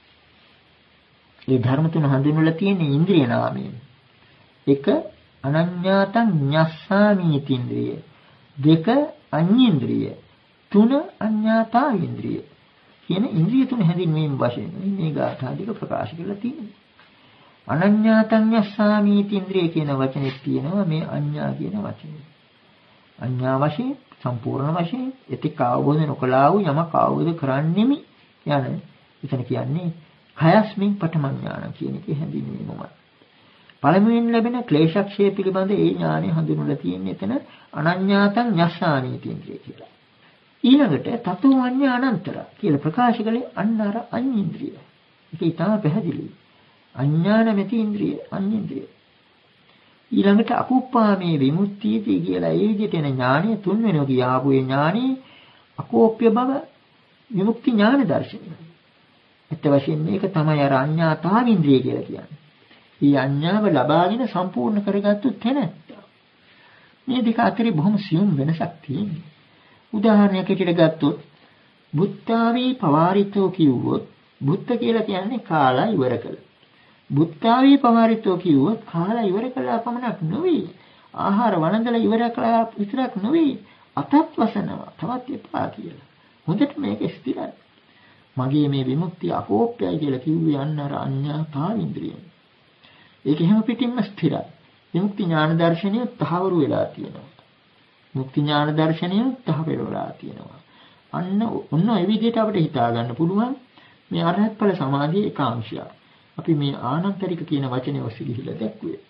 මේ ධර්ම තුන හඳුන්වලා තියෙන්නේ ඉන්ද්‍රිය නාමයෙන්. එක අනඤ්ඤාතං ඤස්සාමීති ඉන්ද්‍රිය. දෙක අඤ්ඤේන්ද්‍රිය. තුන අඤ්ඤාතා ඉන්ද්‍රිය. කියන ඉන්ද්‍රිය තුන හැඳින්වීම වශයෙන් මේ ගාථා දෙක ප්‍රකාශ කරලා තියෙනවා. අනඤ්ඤාතං ඤස්සාමීති ඉන්ද්‍රිය කියන වචනේ තියෙනවා මේ අඤ්ඤා කියන වචනේ. අඤ්ඤා වශයෙන් සම්පූර්ණ වශයෙන් එතික අවබෝධ නොකළා වූ යමක් අවබෝධ කරන්නෙමි යන එතන කියන්නේ හයස්මින් පඨම ඥාන කියන එකේ හැඳින්වීමයි. පළමුවෙන් ලැබෙන ක්ලේශක්ෂය පිළිබඳ ඒ ඥානය හඳුන්වලා තියෙන්නේ එතන අනඤ්ඤාතං ඤස්සාමීති ඉන්ද්‍රිය කියලා. ඊළඟට තතෝ අඤ්ඤා අනන්තර කියලා ප්‍රකාශ කළේ අන්න අර අඤ්ඤේන්ද්‍රිය. ඒක ඊටම පැහැදිලි. අඥාන මෙති ඉන්ද්‍රිය අඤ්ඤේන්ද්‍රිය. ඊළඟට අකුප්පාමේ විමුක්තියති කියලා ඒ විදිහට එන ඥානය තුන් වෙනවා කියාපු ඒ ඥානෙ අකෝප්‍ය බව විමුක්ති ඥාන දර්ශනය. ඒත් වශයෙන් මේක තමයි අර අඤ්ඤාතාවින්ද්‍රිය කියලා කියන්නේ. මේ අඤ්ඤාව ලබාගෙන සම්පූර්ණ කරගත්තු තැනැත්ත. මේ දෙක අතරේ බොහොම සියුම් වෙනසක් තියෙනවා. උදාහරණයක් ඇටියට ගත්තොත් බුත්තාවී පවාරිතෝ කිව්වොත් බුත්ත කියලා කියන්නේ කාලා ඉවර කළ. බුත්තාවී පවාරිතෝ කිව්වොත් කාලා ඉවර කළා පමණක් නෙවෙයි ආහාර වළඳලා ඉවර කළා විතරක් නෙවෙයි අතත් වසනවා තවත් එපා කියලා. හොඳට මේක ස්ථිරයි. මගේ මේ විමුක්තිය අකෝප්‍යයි කියලා කිව්වේ අන්න අර අඤ්ඤාතාවින්ද්‍රියෙන්. ඒක හැම පිටින්ම ස්ථිරයි. විමුක්ති ඥාන දර්ශනය තහවුරු වෙලා තියෙනවා. මුක්ති ඥාන දර්ශනය තහවුරු වෙලා තියෙනවා. අන්න ඔන්න ඒ විදිහට අපිට හිතා ගන්න පුළුවන් මේ අරහත් ඵල සමාධියේ ඒකාංශය. අපි මේ ආනන්තරික කියන වචනේ ඔස්සේ ගිහිලා දැක්ුවේ.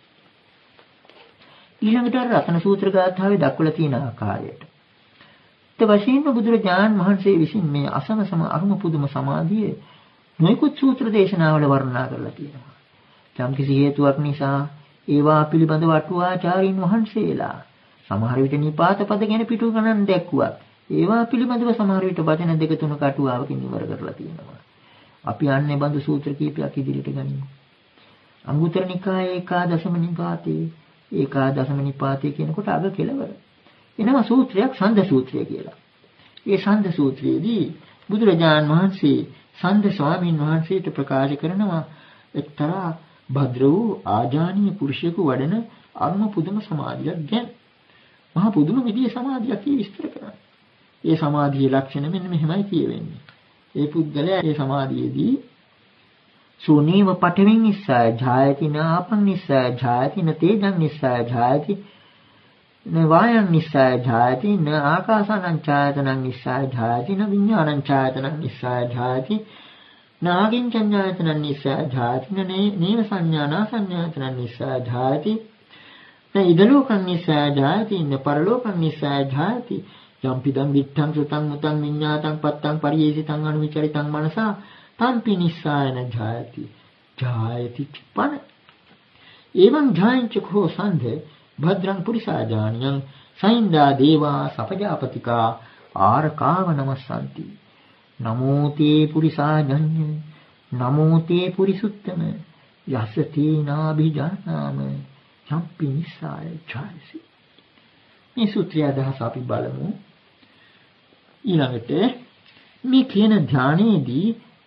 ඊළඟට රතන සූත්‍ර ගාථාවේ දක්වලා තියෙන ආකාරයට. ඒ වශයෙන්ම බුදුරජාණන් වහන්සේ විසින් මේ අසම සම අරුම පුදුම සමාධියේ නොයෙකුත් සූත්‍ර දේශනාවල වර්ණනා කරලා තියෙනවා. යම් කිසි හේතුවක් නිසා ඒවා පිළිබඳව අටුවාචාරින් වහන්සේලා සමහර විට නිපාත පද ගැන පිටු ගණන් දැක්ුවා. ඒවා පිළිබඳව සමහර විට වචන දෙක තුනක අටුවාවකින් ඉවර කරලා තියෙනවා. අපි යන්නේ බඳු සූත්‍ර කීපයක් ඉදිරියට ගනිමු. අංගුත්තර නිකායේ ඒකාදශම නිපාතේ ඒකාදශම නිපාතේ කියනකොට අග කෙලවර. එනවා සූත්‍රයක් සන්ද සූත්‍රය කියලා. ඒ සන්ද සූත්‍රයේදී බුදුරජාණන් වහන්සේ සන්ද ස්වාමීන් වහන්සේට ප්‍රකාශ කරනවා එක්තරා භද්‍ර වූ ආජානීය පුරුෂයෙකු වඩන අරුම පුදුම සමාධියක් ගැන. මහා පුදුම විදියේ සමාධියක් විස්තර කරනවා. ඒ සමාධියේ ලක්ෂණ මෙන්න මෙහෙමයි කියවෙන්නේ. ඒ පුද්ගලයා ඒ සමාධියේදී සුනීව පඨවින් නිස්සය ඡායති නාපං නිස්සය ඡායති න තේජං නිස්සය ඡායති න වායං නිස්සය ඡායති න ආකාසානං ඡායතනං නිස්සය ඡායති න විඥානං ඡායතනං නිස්සය ඡායති නාගින් ඡායතනං නිස්සය ඡායති න නේව සංඥානා සංඥාතනං නිස්සය ඡායති න ඉදලෝකං නිස්සය ඡායති න පරලෝකං නිස්සය ඡායති යම්පිදං විත්තං සුතං මුතං විඤ්ඤාතං පත්තං පරියේසිතං අනුවිචරිතං මනසා තම්පි නිස්සායන ඡායති ඡායති පන එවං ඡායංච කෝ සන්ධ භද්‍රං පුරිසාජානියං සයින්දා දේවා සපජාපතිකා ආරකාව නමස්සන්ති නමෝ තේ පුරිසාජඤ්ඤ නමෝ තේ පුරිසුත්තම යස්ස තේනාභිජානාම චම්පි නිස්සාය ඡායසි. මේ සූත්‍රය අදහස අපි බලමු. ඊළඟට මේ කියන ධානයේදී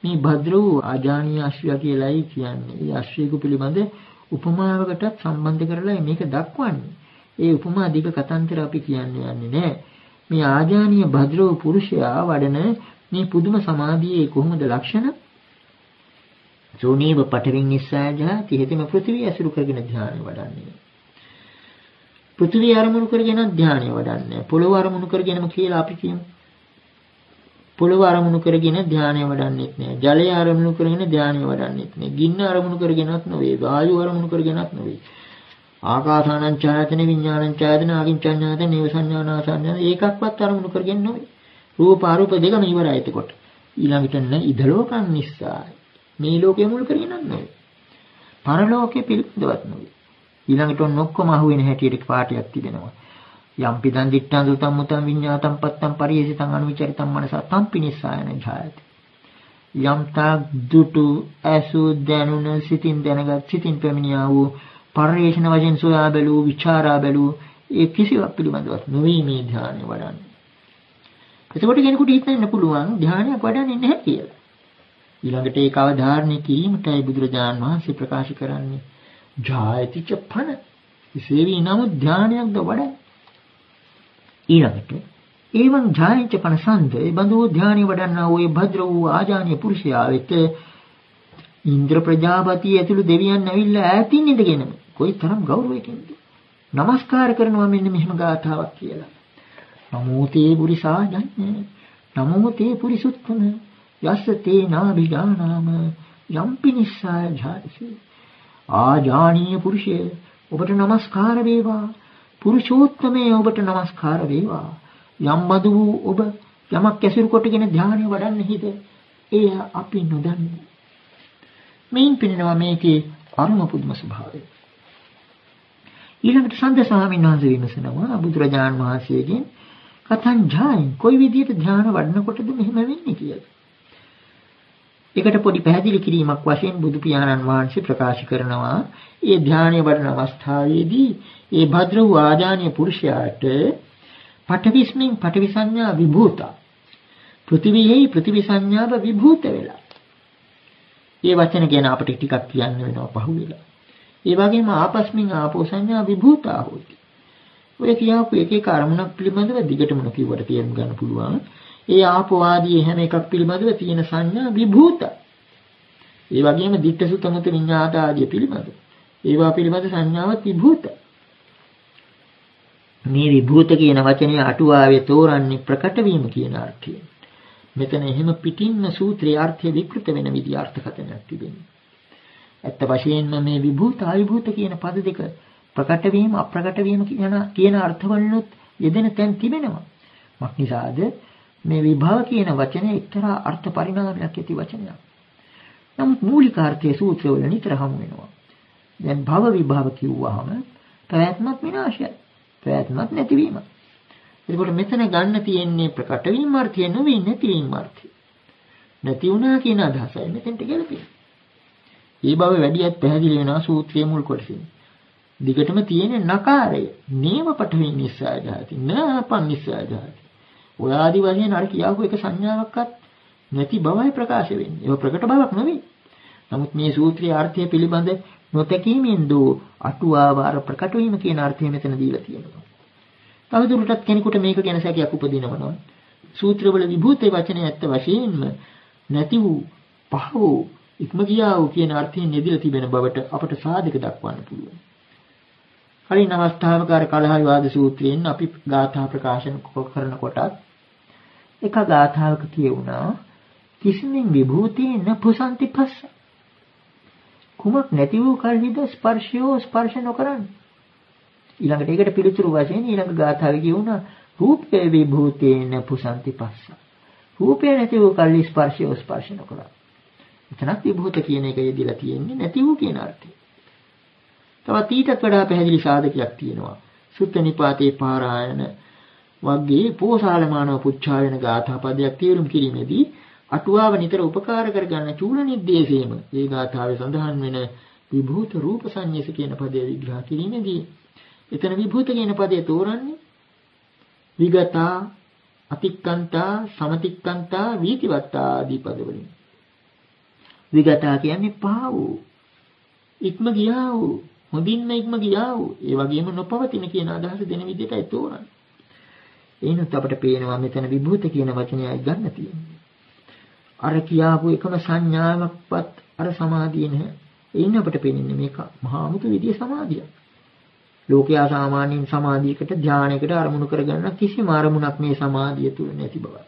මේ භද්‍ර වූ ආජානීය අශ්වයා කියලායි කියන්නේ. ඒ අශ්වයෙකු පිළිබඳ උපමාවකට සම්බන්ධ කරලා මේක දක්වන්නේ. ඒ උපමා දිග කතාන්තර අපි කියන්නේ යන්නේ නැහැ. මේ ආජානීය භද්‍ර වූ පුරුෂයා වඩන මේ පුදුම සමාධියේ කොහොමද ලක්ෂණ? සෝනීව පඨවින් නිස්සාජා තිහෙතම පෘථිවිය ඇසුරු කරගෙන ධ්‍යානෙ වඩන්නේ. පෘථිවිය ආරමුණු කරගෙන ධ්‍යානෙ වඩන්නේ. පොළොව ආරමුණු කරගෙනම කියලා අපි කියමු. පොළොව ආරමුණු කරගෙන ධ්‍යානෙ වඩන්නෙත් නෑ. ජලය ආරමුණු කරගෙන ධ්‍යානෙ වඩන්නෙත් නෑ. ගින්න ආරමුණු කරගෙනත් නෙවෙයි. වායු ආරමුණු කරගෙනත් නෙවෙයි. ආකාසානං ඡායතන විඥානං ඡායතන ආකින්චඤ්ඤාතන නේව සංඥානා සංඥා ඒකක්වත් ආරමුණු කරගෙන නෙවෙයි. රූප අරූප දෙකම ඉවරයි එතකොට. ඊළඟට න ඉදලෝකං නිස්සාය. මේ ලෝකෙ මුල් කරගෙන නෙවෙයි. පරලෝකෙ පිළිබඳවත් නෙවෙයි. ඊළඟට ඔක්කොම අහුවෙන හැටියට පාටියක් තිබෙනවා. යම් පිටං දිත්තං සුතං මුතං විඤ්ඤාතං පත්තං පරියසිතං අනුවිචරිතං මනස තම්පි නිස්සායන ඡායති. යම් තා දුටු ඇසු දැනුන සිතින් දැනගත් සිතින් පැමිණියා වූ පරිේශන වශයෙන් සොයා බැලූ විචාරා බැලූ ඒ කිසිවක් පිළිබඳවත් නොවේ මේ ධ්‍යානෙ වඩන්නේ. එතකොට කෙනෙකුට හිතෙන්න පුළුවන් ධ්‍යානයක් වඩන්නේ නැහැ කියලා. ඊළඟට ඒක අවධාරණය කිරීමටයි බුදුරජාන් වහන්සේ ප්‍රකාශ කරන්නේ ජායති චපන. ඉසේවි නමුත් ධ්‍යානයක්ද වඩන්නේ. ඊළඟට එවං ජායති චපන සන්දේ බඳු ධ්‍යානෙ වඩන්නා වූ භද්‍ර වූ ආජානීය පුරුෂයා වෙත ඉන්ද්‍ර ප්‍රජාපති ඇතුළු දෙවියන් ඇවිල්ලා ඈතින් ඉඳගෙන කොයි තරම් ගෞරවයකින්ද නමස්කාර කරනවා මෙන්න මෙහෙම ගාථාවක් කියලා. නමෝ තේ පුරිසාජඤ්ඤ නමෝ තේ පුරිසුත්තම යස්ස තේ නාභිජානාම යම්පි නිස්සාය ජායසි. ආජානීය පුරුෂය ඔබට නමස්කාර වේවා. පුරුෂෝත්තමයේ ඔබට නමස්කාර වේවා. යම් බඳු වූ ඔබ යමක් ඇසුරු කොටගෙන ධානය වඩන්නේ හිත එය අපි නොදන්නේ. මේන් පිළිනවා මේකේ අරුම පුදුම ස්වභාවය. ඊළඟට සඳ ස්වාමීන් වහන්සේ විමසනවා බුදුරජාණන් වහන්සේගෙන් කතං ජායන් කොයි විදිහට ධ්‍යාන වඩනකොටද මෙහෙම වෙන්නේ කියලා. ඒකට පොඩි පැහැදිලි කිරීමක් වශයෙන් බුදු පියාණන් වහන්සේ ප්‍රකාශ කරනවා ඒ ධ්‍යානය වඩන අවස්ථාවේදී ඒ භද්‍ර වූ ආජානීය පුරුෂයාට පඨවිස්මින් පඨවි සංඥා විභූතා පෘථිවියෙහි පෘථිවි සංඥාව විභූත වෙලා. ඒ වචන ගැන අපිට ටිකක් කියන්න වෙනවා පහුවෙලා. ඒ වගේම ආපස්මින් ආපෝ සංඥා විභූතා හොති. ඔය කියවපු එක එක අරමුණක් පිළිබඳව දිගටම නොකියවට තේරුම් ගන්න පුළුවන්. ඒ ආපෝ ආදී හැම එකක් පිළිබඳව තියෙන සංඥා විභූත. ඒ වගේම දිට්ඨ සුත මුත විඤ්ඤාත ආදී පිළිබඳව. ඒවා පිළිබඳ සංඥාවත් විභූත. මේ විභූත කියන වචනේ අටුවාවේ තෝරන්නේ ප්‍රකට වීම කියන අර්ථයෙන්. මෙතන එහෙම පිටින්ම සූත්‍රයේ අර්ථය විකෘත වෙන විදිහ අර්ථකථනයක් තිබෙනවා. ඇත්ත වශයෙන්ම මේ විභූත අවිභූත කියන පද දෙක ප්‍රකට වීම අප්‍රකට වීම කියන කියන අර්ථවලුත් යෙදෙන තැන් තිබෙනවා. මක් නිසාද මේ විභව කියන වචනේ එක්තරා අර්ථ පරිණාමයක් ඇති වචනයක්. නමුත් මූලික අර්ථයේ සූත්‍රවල නිතර හමු වෙනවා. දැන් භව විභව කිව්වහම ප්‍රයත්නත් විනාශයයි. ප්‍රයත්නත් නැතිවීම. එතකොට මෙතන ගන්න තියෙන්නේ ප්‍රකට වීම අර්ථය නෙවෙයි නැතිවීම අර්ථය. නැති වුණා කියන අදහසයි මෙතෙන්ට ගැලපෙන්නේ. මේ බව වැඩියත් පැහැදිලි වෙනවා සූත්‍රයේ මුල් කොටසින්. දිගටම තියෙන නකාරය නේම පඨවි නිස්සාජාති නපං නිස්සාජාති. ඔය ආදි වශයෙන් අර කියාපු එක සංඥාවක්වත් නැති බවයි ප්‍රකාශ වෙන්නේ. ඒක ප්‍රකට බවක් නෙවෙයි. නමුත් මේ සූත්‍රයේ අර්ථය පිළිබඳ නොතකීමෙන් දෝ අටුවාව අර ප්‍රකට වීම කියන අර්ථය මෙතන දීලා තියෙනවා. තවදුරටත් කෙනෙකුට මේක ගැන සැකයක් උපදිනවා නම් සූත්‍රවල විභූතේ වචනේ ඇත්ත වශයෙන්ම නැති වූ පහ වූ ඉක්ම ගියා වූ කියන අර්ථයෙන් යෙදලා තිබෙන බවට අපට සාධක දක්වන්න පුළුවන්. කලින් අවස්ථාවක අර කලහ විවාද සූත්‍රයෙන් අපි ගාථා ප්‍රකාශන කරන කොටත් එක ගාථාවක කියුණා කිසිමින් විභූතේ න පුසන්ති පස්ස. කුමක් නැති වූ කල්හිද ස්පර්ශයෝ ස්පර්ශ නොකරන්නේ. ඊළඟට ඒකට පිළිතුරු වශයෙන් ඊළඟ ගාථාවේ කියුණා රූපේ විභූතේන පුසන්ති පස්ස. රූපේ නැති වූ කල්හි ස්පර්ශය ස්පර්ශ නොකරන. එතනත් විභූත කියන එක යෙදিলা තියෙන්නේ නැති වූ කියන අර්ථය. තවත් ඊටත් වඩා පැහැදිලි සාධකයක් තියෙනවා. සුත්ත නිපාතේ පාරායන වගේ පෝසාලමානව පුච්චායන ගාථා පදයක් තේරුම් කිරීමේදී අටුවාව නිතර උපකාර කරගන්න චූල නිද්දේශයේම ඒ ගාථාවේ සඳහන් වෙන විභූත රූප සංඤ්ඤස කියන පදය විග්‍රහ කිරීමේදී එතන විභූත කියන පදය තෝරන්නේ විගතා අතික්කන්තා සමතික්කන්තා වීතිවත්තා ආදී පදවලින්. විගතා කියන්නේ පහ වූ, ඉක්ම ගියා වූ, හොඳින්ම ඉක්ම ගියා වූ, ඒ වගේම නොපවතින කියන අදහස දෙන විදිහටයි තෝරන්නේ. එයිනුත් අපිට පේනවා මෙතන විභූත කියන වචනයයි ගන්න තියෙන්නේ. අර කියාපු එකම සංඥාවක්වත් අර සමාධිය නැහැ. එයින් අපිට පේන්නේ මේක මහා අමුතු විදිය සමාධියක්. ලෝකයා සාමාන්‍යයෙන් සමාධියකට ධානයකට අරමුණු කරගන්න කිසිම අරමුණක් මේ සමාධිය තුල නැති බවයි.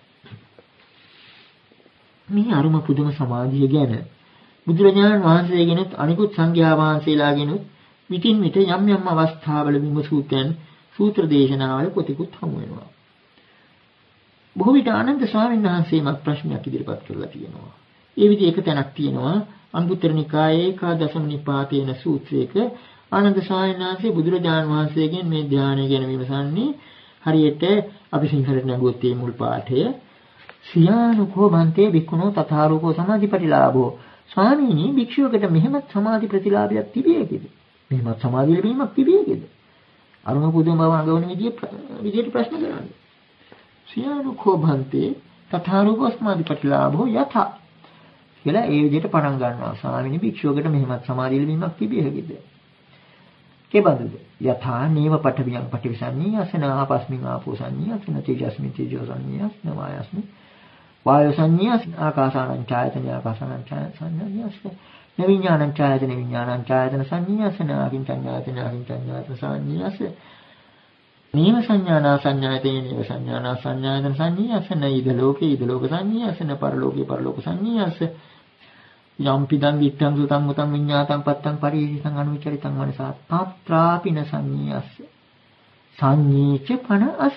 මේ අරුම පුදුම සමාධිය ගැන බුදුරජාණන් වහන්සේගෙනුත් අනිකුත් සංඝයා වහන්සේලාගෙනුත් විටින් විට යම් යම් අවස්ථාවල විමසූතෙන් සූත්‍ර දේශනාවල පොතිකුත් හමු වෙනවා. බොහෝ විට ආනන්ද ස්වාමීන් වහන්සේමත් ප්‍රශ්නයක් ඉදිරිපත් කරලා තියෙනවා. ඒ විදිහ එක තැනක් තියෙනවා අංගුත්තර නිකායේ ඒකාදශම නිපාතේන සූත්‍රයක ආනන්ද ස්වාමීන් වහන්සේ බුදුරජාණන් වහන්සේගෙන් මේ ධානය ගැන විමසන්නේ හරියට අපි සිංහලට නගුවොත් මේ මුල් පාඨය සියානුකෝ බන්තේ වික්කුණෝ තථාරූපෝ සමාධිපටිලාභෝ ස්වාමීනි භික්ෂුවකට මෙහෙමත් සමාධි ප්‍රතිලාභයක් තිබියේකද? මෙහෙමත් සමාධි ලැබීමක් තිබියේකද? අරුම පුදුම බව අඟවන විදිය විදියට ප්‍රශ්න කරන්නේ. සියානුකෝ බන්තේ තථාරූපෝ සමාධිපටිලාභෝ යත කියලා ඒ විදියට පටන් ගන්නවා. ස්වාමීනි භික්ෂුවකට මෙහෙමත් සමාධි ලැබීමක් තිබියේකද? කෙබඳුද? යථා නේව පඨවියං පටිවිසඤ්ඤී අසන ආපස්මින් ආපෝසඤ්ඤී අසන තේජස්මින් තේජෝසඤ්ඤී අසන වායස්මින් වායෝසඤ්ඤී ආකාසානං ඡායතන ආකාසානං ඡායතන නවිඥානං ඡායතන විඥානං ඡායතන සංඤී අසන අකින්චඤ්ඤායතන අකින්චඤ්ඤායතන සංඤී අස නේව සංඥානා සංඥායතන නේව සංඥානා සංඥායතන සංඤී අසන ඊද ලෝකේ ඊද ලෝක සංඤී අසන පරලෝකේ පරලෝක සංඤී අස යම් පිටං විත්තං සුතං මුතං විඤ්ඤාතං පත්තං පරිහිතං අනුචරිතං මනසා තාත්‍රාපින සංඤීයස්ස සංඤීච පන අස්ස.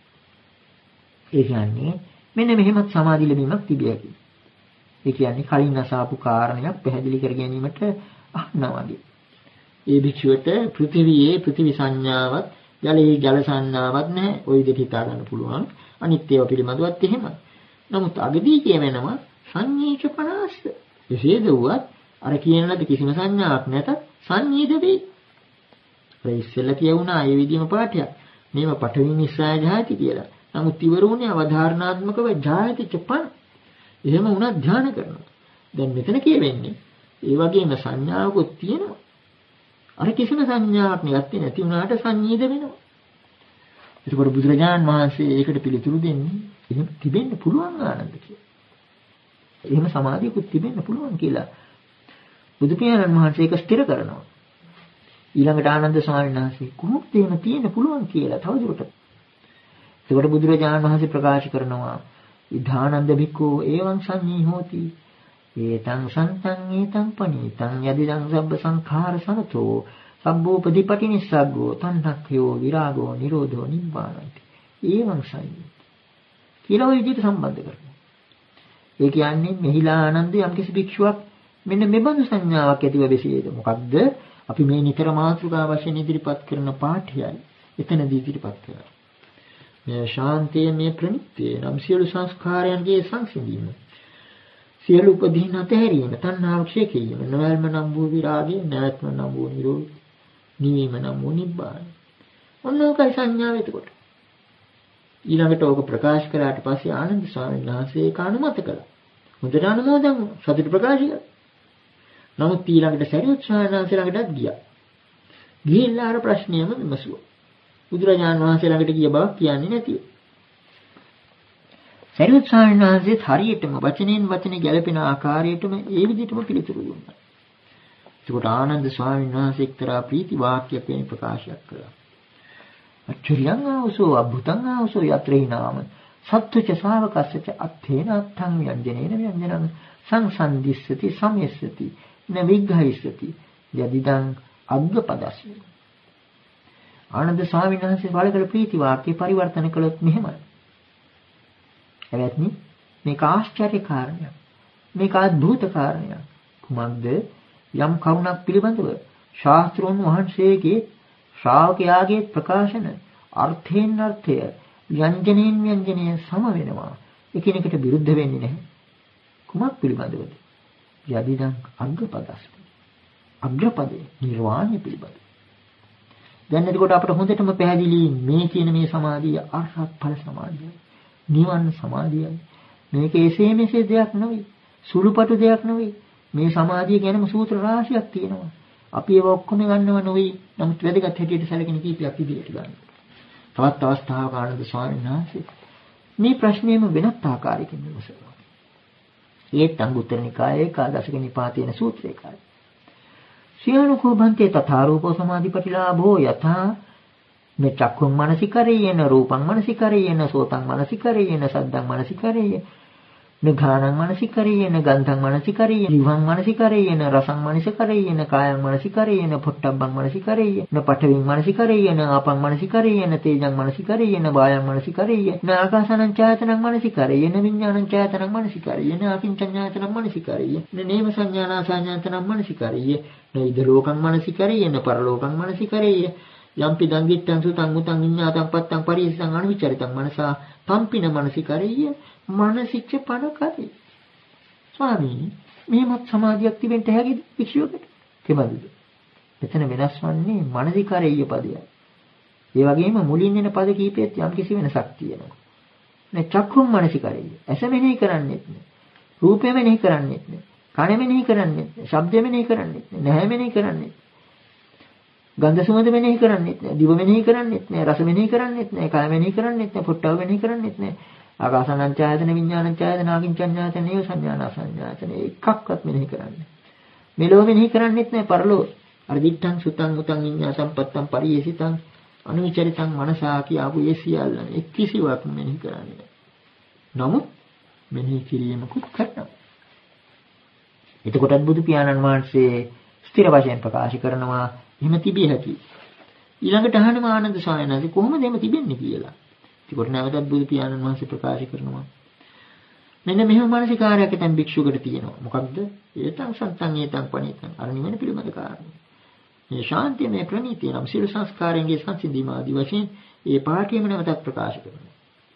ඒ කියන්නේ මෙන්න මෙහෙමත් සමාධි ලැබීමක් තිබියකි. ඒ කියන්නේ කලින් අසාපු කාරණයක් පැහැදිලි කර ගැනීමට අහනවා වගේ. ඒ භික්ෂුවට පෘථිවියේ පෘථිවි සංඥාවක්, ජලයේ ජල සංඥාවක් නැහැ. ওই දෙක හිතා ගන්න පුළුවන්. අනිත් ඒවා පිළිබඳවත් එහෙමයි. නමුත් අගදී කියවෙනවා සංඤීච පන අස්ස. එසේ දුවත් අර කියන ලද කිසිම සංඥාවක් නැත සංඤීද වේ. ඒ ඉස්සෙල්ලා කියුණා ඒ විදිහම පාඩයක්. මේව පඨවි නිස්සය ජාති කියලා. නමුත් ඉවරුනේ අවධාරණාත්මකව ජායති චපන්. එහෙම වුණා ධානය කරනවා. දැන් මෙතන කියවෙන්නේ ඒ වගේම සංඥාවකුත් තියෙනවා. අර කිසිම සංඥාවක් නැත්තේ නැති වුණාට සංඤීද වෙනවා. ඒකවල බුදුරජාණන් වහන්සේ ඒකට පිළිතුරු දෙන්නේ එහෙම තිබෙන්න පුළුවන් ආනන්ද කියලා. එහෙම සමාධියකුත් තිබෙන්න පුළුවන් කියලා බුදු පියාණන් වහන්සේ ඒක ස්ථිර කරනවා. ඊළඟට ආනන්ද ස්වාමීන් වහන්සේ කොහොමද එහෙම තියෙන්න පුළුවන් කියලා තවදුරටත්. ඒකට බුදුරජාණන් වහන්සේ ප්‍රකාශ කරනවා ඉධානන්ද භික්ඛෝ එවං සංඤී හෝති. ඒතං සන්තං ඒතං පනීතං යදිදං සබ්බ සංඛාර සමතෝ සම්බෝපදීපටි නිස්සග්ගෝ තණ්හක්ඛයෝ විරාගෝ නිරෝධෝ නිබ්බානන්ති. එවං සංඤී කියලා ඔය විදිහට සම්බන්ධ කරනවා. ඒ කියන්නේ මෙහිලා ආනන්ද යම්කිසි භික්ෂුවක් මෙන්න මෙබඳු සංඥාවක් ඇතිව වෙසීද මොකක්ද අපි මේ නිතර මාතෘකා වශයෙන් ඉදිරිපත් කරන පාඨයයි එතනදී ඉදිරිපත් කරා. මේ ශාන්තිය මේ ප්‍රණිත්‍ය නම් සියලු සංස්කාරයන්ගේ සංසිඳීම සියලු උපදීන අතහැරීම තණ්හාව ක්ෂය කිරීම නොවැල්ම නම් වූ විරාගය නැවැත්ම නම් වූ නිරෝධ නිවීම නම් වූ නිබ්බාන. ඔන්නෝකයි සංඥාව එතකොට. ඊළඟට ඕක ප්‍රකාශ කරාට පස්සේ ආනන්ද ස්වාමීන් වහන්සේ ඒක අනුමත කළා. හොඳට අනුමෝදන් සතුට ප්‍රකාශ කළා. නමුත් ඊළඟට සරියුත් ස්වාමීන් වහන්සේ ළඟටත් ගියා. ගිහිල්ලා අර ප්‍රශ්නයම විමසුවා. බුදුරජාණන් වහන්සේ ළඟට ගිය බවක් කියන්නේ නැතිව. සරියුත් ස්වාමීන් වහන්සේත් හරියටම වචනෙන් වචනේ ගැලපෙන ආකාරයටම ඒ විදිහටම පිළිතුරු දුන්නා. ඒකට ආනන්ද ස්වාමීන් වහන්සේ එක්තරා ප්‍රීති වාක්‍යයක් වෙන ප්‍රකාශයක් කළා. අච්චරියං ආවසෝ අභුතං ආවසෝ යත්‍රේ නාම සත්තුච ශාවකස්සච අත්ථේන අත්ථං ව්‍යංජනේන ව්‍යංජනං සංසන්දිස්සති සමෙස්සති න විග්ඝයිස්සති යදිදං අග්ගපදස්ස. ආනන්ද ස්වාමීන් වහන්සේ වලකල ප්‍රීති වාක්‍ය පරිවර්තන කළොත් මෙහෙමයි. එවත්නි මේක ආශ්චර්ය කාරණයක්. මේක අద్భుත කාරණයක්. කුමක්ද? යම් කරුණක් පිළිබඳව ශාස්ත්‍රෝන් වහන්සේගේ ශ්‍රාවකයාගේ ප්‍රකාශන අර්ථයෙන් අර්ථය ව්‍යංජනයෙන් ව්‍යංජනය සම වෙනවා. එකිනෙකට විරුද්ධ වෙන්නේ නැහැ. කුමක් පිළිබඳවද? යදිදං අග්ගපදස්ස. අග්‍රපදේ නිර්වාණය පිළිබඳ. දැන් එතකොට අපිට හොඳටම පැහැදිලි මේ කියන මේ සමාධිය අරහත් ඵල සමාධියයි. නිවන් සමාධියයි. මේක එසේ මෙසේ දෙයක් නෙවෙයි. සුළුපටු දෙයක් නෙවෙයි. මේ සමාධිය ගැනම සූත්‍ර රාශියක් තියෙනවා. අපි ඒව ඔක්කොම ගන්නව නෙවෙයි. නමුත් වැදගත් හැටියට සැලකෙන කීපයක් ඉදිරියට ගන්න. තවත් අවස්ථාවක ආනන්ද ස්වාමීන් වහන්සේ මේ ප්‍රශ්නයම වෙනත් ආකාරයකින් විමසනවා. ඒත් අංගුත්තර නිකායේ ඒකාදශක නිපාතේන සූත්‍රයකයි. සියනුකෝ බන්තේ තථාරූපෝ සමාධිපටිලාභෝ යථා මේ චක්ඛුං මනසිකරේයන රූපං මනසිකරේයන සෝතං මනසිකරේයන සද්දං මනසිකරේය නඝානං මනසිකරේයන ගන්ධං මනසිකරේයන දිවං මනසිකරේයන රසං මනසිකරේයන කායං මනසිකරේයන පොට්ටබ්බං මනසිකරේයන පඨවිං මනසිකරේයන ආපං මනසිකරේයන තේජං මනසිකරේයන වායං මනසිකරේයන ආකාසානං ඡායතනං මනසිකරේයන විඥානං ඡායතනං මනසිකරේයන අකින්චඤ්ඤායතනං මනසිකරේයන නේම සංඥානා සංඥායතනං මනසිකරේය නෛද ලෝකං මනසිකරේයන පරලෝකං මනසිකරේය යම්පි දංගිත්තං සුතං මුතං විඤ්ඤාතං පත්තං පරිසං අනුවිචරිතං මනසා තම්පින මනසිකරේය මනසිච්ච පණ කරේ. ස්වාමී මේවත් සමාධියක් තිබෙන්න හැකිද වික්ෂුවකට? කෙබඳුද? එතන වෙනස් වන්නේ මනසිකරේය පදයයි. ඒ වගේම මුලින් එන පද කීපෙත් යම් කිසි වෙනසක් තියෙනවා. නේ චක්ඛුම් මනසිකරේය. ඇස මෙනෙහි කරන්නේත් නෑ. රූපය මෙනෙහි කරන්නේත් නෑ. කන මෙනෙහි කරන්නේත් නෑ. ශබ්ද මෙනෙහි කරන්නේත් නෑ. නැහැ මෙනෙහි කරන්නේත් නෑ. ගන්ධ සුවඳ මෙනෙහි කරන්නේත් නෑ. දිව මෙනෙහි කරන්නේත් නෑ. රස මෙනෙහි කරන්නේත් නෑ. කය මෙනෙහි කරන්නේත් නෑ. පොට්ටව මෙනෙහි කරන්නේත් නෑ. ආකාසානං ඡායතන විඥානං ඡායතන ආකින්චඤ්ඤායතන නේව සංඥානා සංඥායතන එකක්වත් මෙනෙහි කරන්නේ. මෙලෝ මෙනෙහි කරන්නේත් නෑ පරලෝ. අර දිත්තං සුතං මුතං විඤ්ඤාතං පත්තං පරියේසිතං අනුවිචරිතං මනසා කියාපු ඒ සියල්ලම එක් කිසිවක් මෙනෙහි කරන්නේ නෑ. නමුත් මෙනෙහි කිරීමකුත් කරනවා. එතකොටත් බුදු පියාණන් වහන්සේ ස්ථිර වශයෙන් ප්‍රකාශ කරනවා එහෙම තිබිය හැකි. ඊළඟට අහනවා ආනන්ද ස්වාමීන් වහන්සේ කොහොමද එහෙම තිබෙන්නේ කියලා. ඒකට නැවතත් බුදු පියාණන් වහන්සේ ප්‍රකාශ කරනවා. මෙන්න මෙහෙම මානසිකාරයක් ඇතන් භික්ෂුවකට තියෙනවා. මොකක්ද? ඒතං සන්තං ඒතං පණිතං. අර නිවන පිළිබඳ කාරණා. මේ ශාන්තිය මේ ප්‍රණීතිය නම් සියලු සංස්කාරයන්ගේ සංසිඳීම ආදී වශයෙන් ඒ පාඨයම නැවතත් ප්‍රකාශ කරනවා.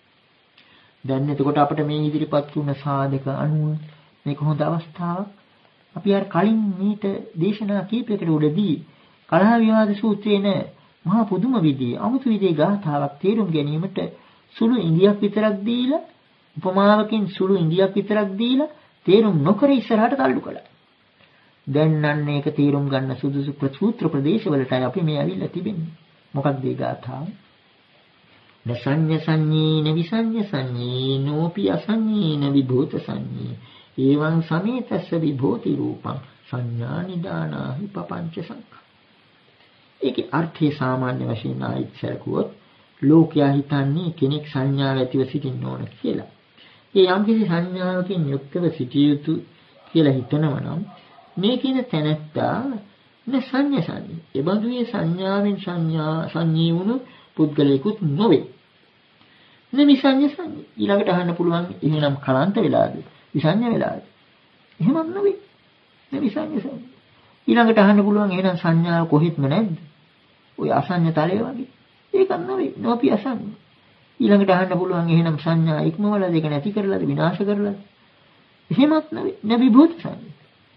දැන් එතකොට අපිට මේ ඉදිරිපත් වුණ සාධක අනුව මේක හොඳ අවස්ථාවක්. අපි අර කලින් මීට දේශනා කීපයකට උඩදී කලහ විවාද සූත්‍රයේන මහා පුදුම විදිහේ අමුතු විදිහේ ගාථාවක් තේරුම් ගැනීමට සුළු ඉන්දියක් විතරක් දීලා උපමාවකින් සුළු ඉන්දියක් විතරක් දීලා තේරුම් නොකර ඉස්සරහට තල්ලු කළා. දැන් නම් මේක තේරුම් ගන්න සුදුසු ප්‍රසූත්‍ර ප්‍රදේශවලටයි අපි මේ ඇවිල්ලා තිබෙන්නේ. මොකක්ද මේ ගාථාව? නසඤ්ඤ සංඤීන විසඤ්ඤ සංඤීනෝපි අසඤ්ඤීන විභූත සංඤී එවං සමේතස්ස විභූති රූපං සංඥා නිදානාහි පపంచ සංඛා. ඒකේ අර්ථය සාමාන්‍ය වශයෙන් ආයිත් සැලකුවොත් ලෝකයා හිතන්නේ කෙනෙක් සංඥාව ඇතිව සිටින්න ඕන කියලා. ඒ යම්කිසි සංඥාවකින් යුක්තව සිටිය යුතු කියලා හිතනවා නම් මේ කියන තැනැත්තා නේ සංඥා සංඥා. ඒ බඳුයේ සංඥාවෙන් සංඥා සංඤී වුණු පුද්ගලයෙකුත් නොවේ. නේ විසඤ්ඤ සංඥා. ඊළඟට අහන්න පුළුවන් එහෙනම් කලන්ත වෙලාද? විසඤ්ඤ වෙලාද? එහෙමත් නෙවෙයි. නේ විසඤ්ඤ සංඥා. ඊළඟට අහන්න පුළුවන් එහෙනම් සංඥාව කොහෙත්ම නැද්ද? ඔය අසඤ්ඤ තලයේ වගේ. ඒකක් නෙවෙයි. නොපි අසඤ්ඤ. ඊළඟට අහන්න පුළුවන් එහෙනම් සංඥා ඉක්මවලා දෙක නැති කරලාද විනාශ කරලාද? එහෙමත් නෙවෙයි. නේ විභූත සංඥා.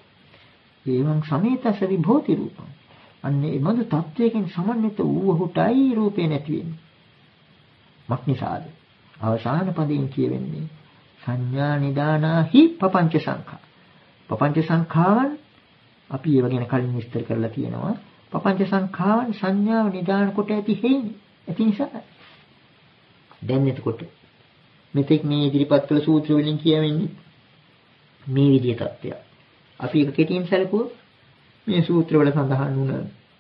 ඒවං සමේතස විභූති රූපං. අන්නේ මද තත්වයකින් සමන්විත වූ ඔහුටයි රූපේ නැති වෙන්නේ. මක්නිසාද? අවසාන පදයෙන් කියවෙන්නේ සංඥා නිදානාහි පపంచ සංඛා. පపంచ සංඛාවන් අපි ඒව ගැන කලින් විස්තර කරලා තියෙනවා. පపంచ සංඛාවන් සංඥාව නිදාන කොට ඇති හේන්නේ. ඇති නිසා දැන් එතකොට මෙතෙක් මේ ඉදිරිපත් කළ සූත්‍ර වලින් කියවෙන්නේ මේ විදිහේ தත්ත්වයක්. අපි එක කෙටියෙන් සැලකුවොත් මේ සූත්‍ර වල සඳහන් වුණ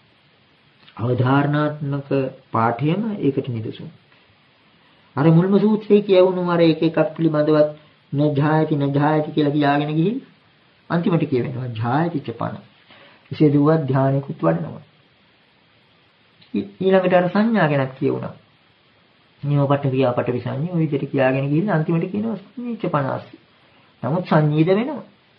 අවධාරණාත්මක පාඨයම ඒකට නිදසුන්. අර මුල්ම සූත්‍රයේ කියවුණු අර එක එකක් පිළිබඳවත් නජායති නජායති කියලා කියාගෙන ගිහින් අන්තිමට කියවෙනවා ජායති චපන. එසේ දුවත් ධානයකුත් වඩනවා. ඊළඟට අර සංඥා ගැනත් කියවුණා. නියෝපට ක්‍රියාපට විසඤ්ඤය ඔය විදිහට කියාගෙන ගිහින් අන්තිමට කියනවා සංඤීචපනාසි. නමුත් සංඤීද වෙනවා.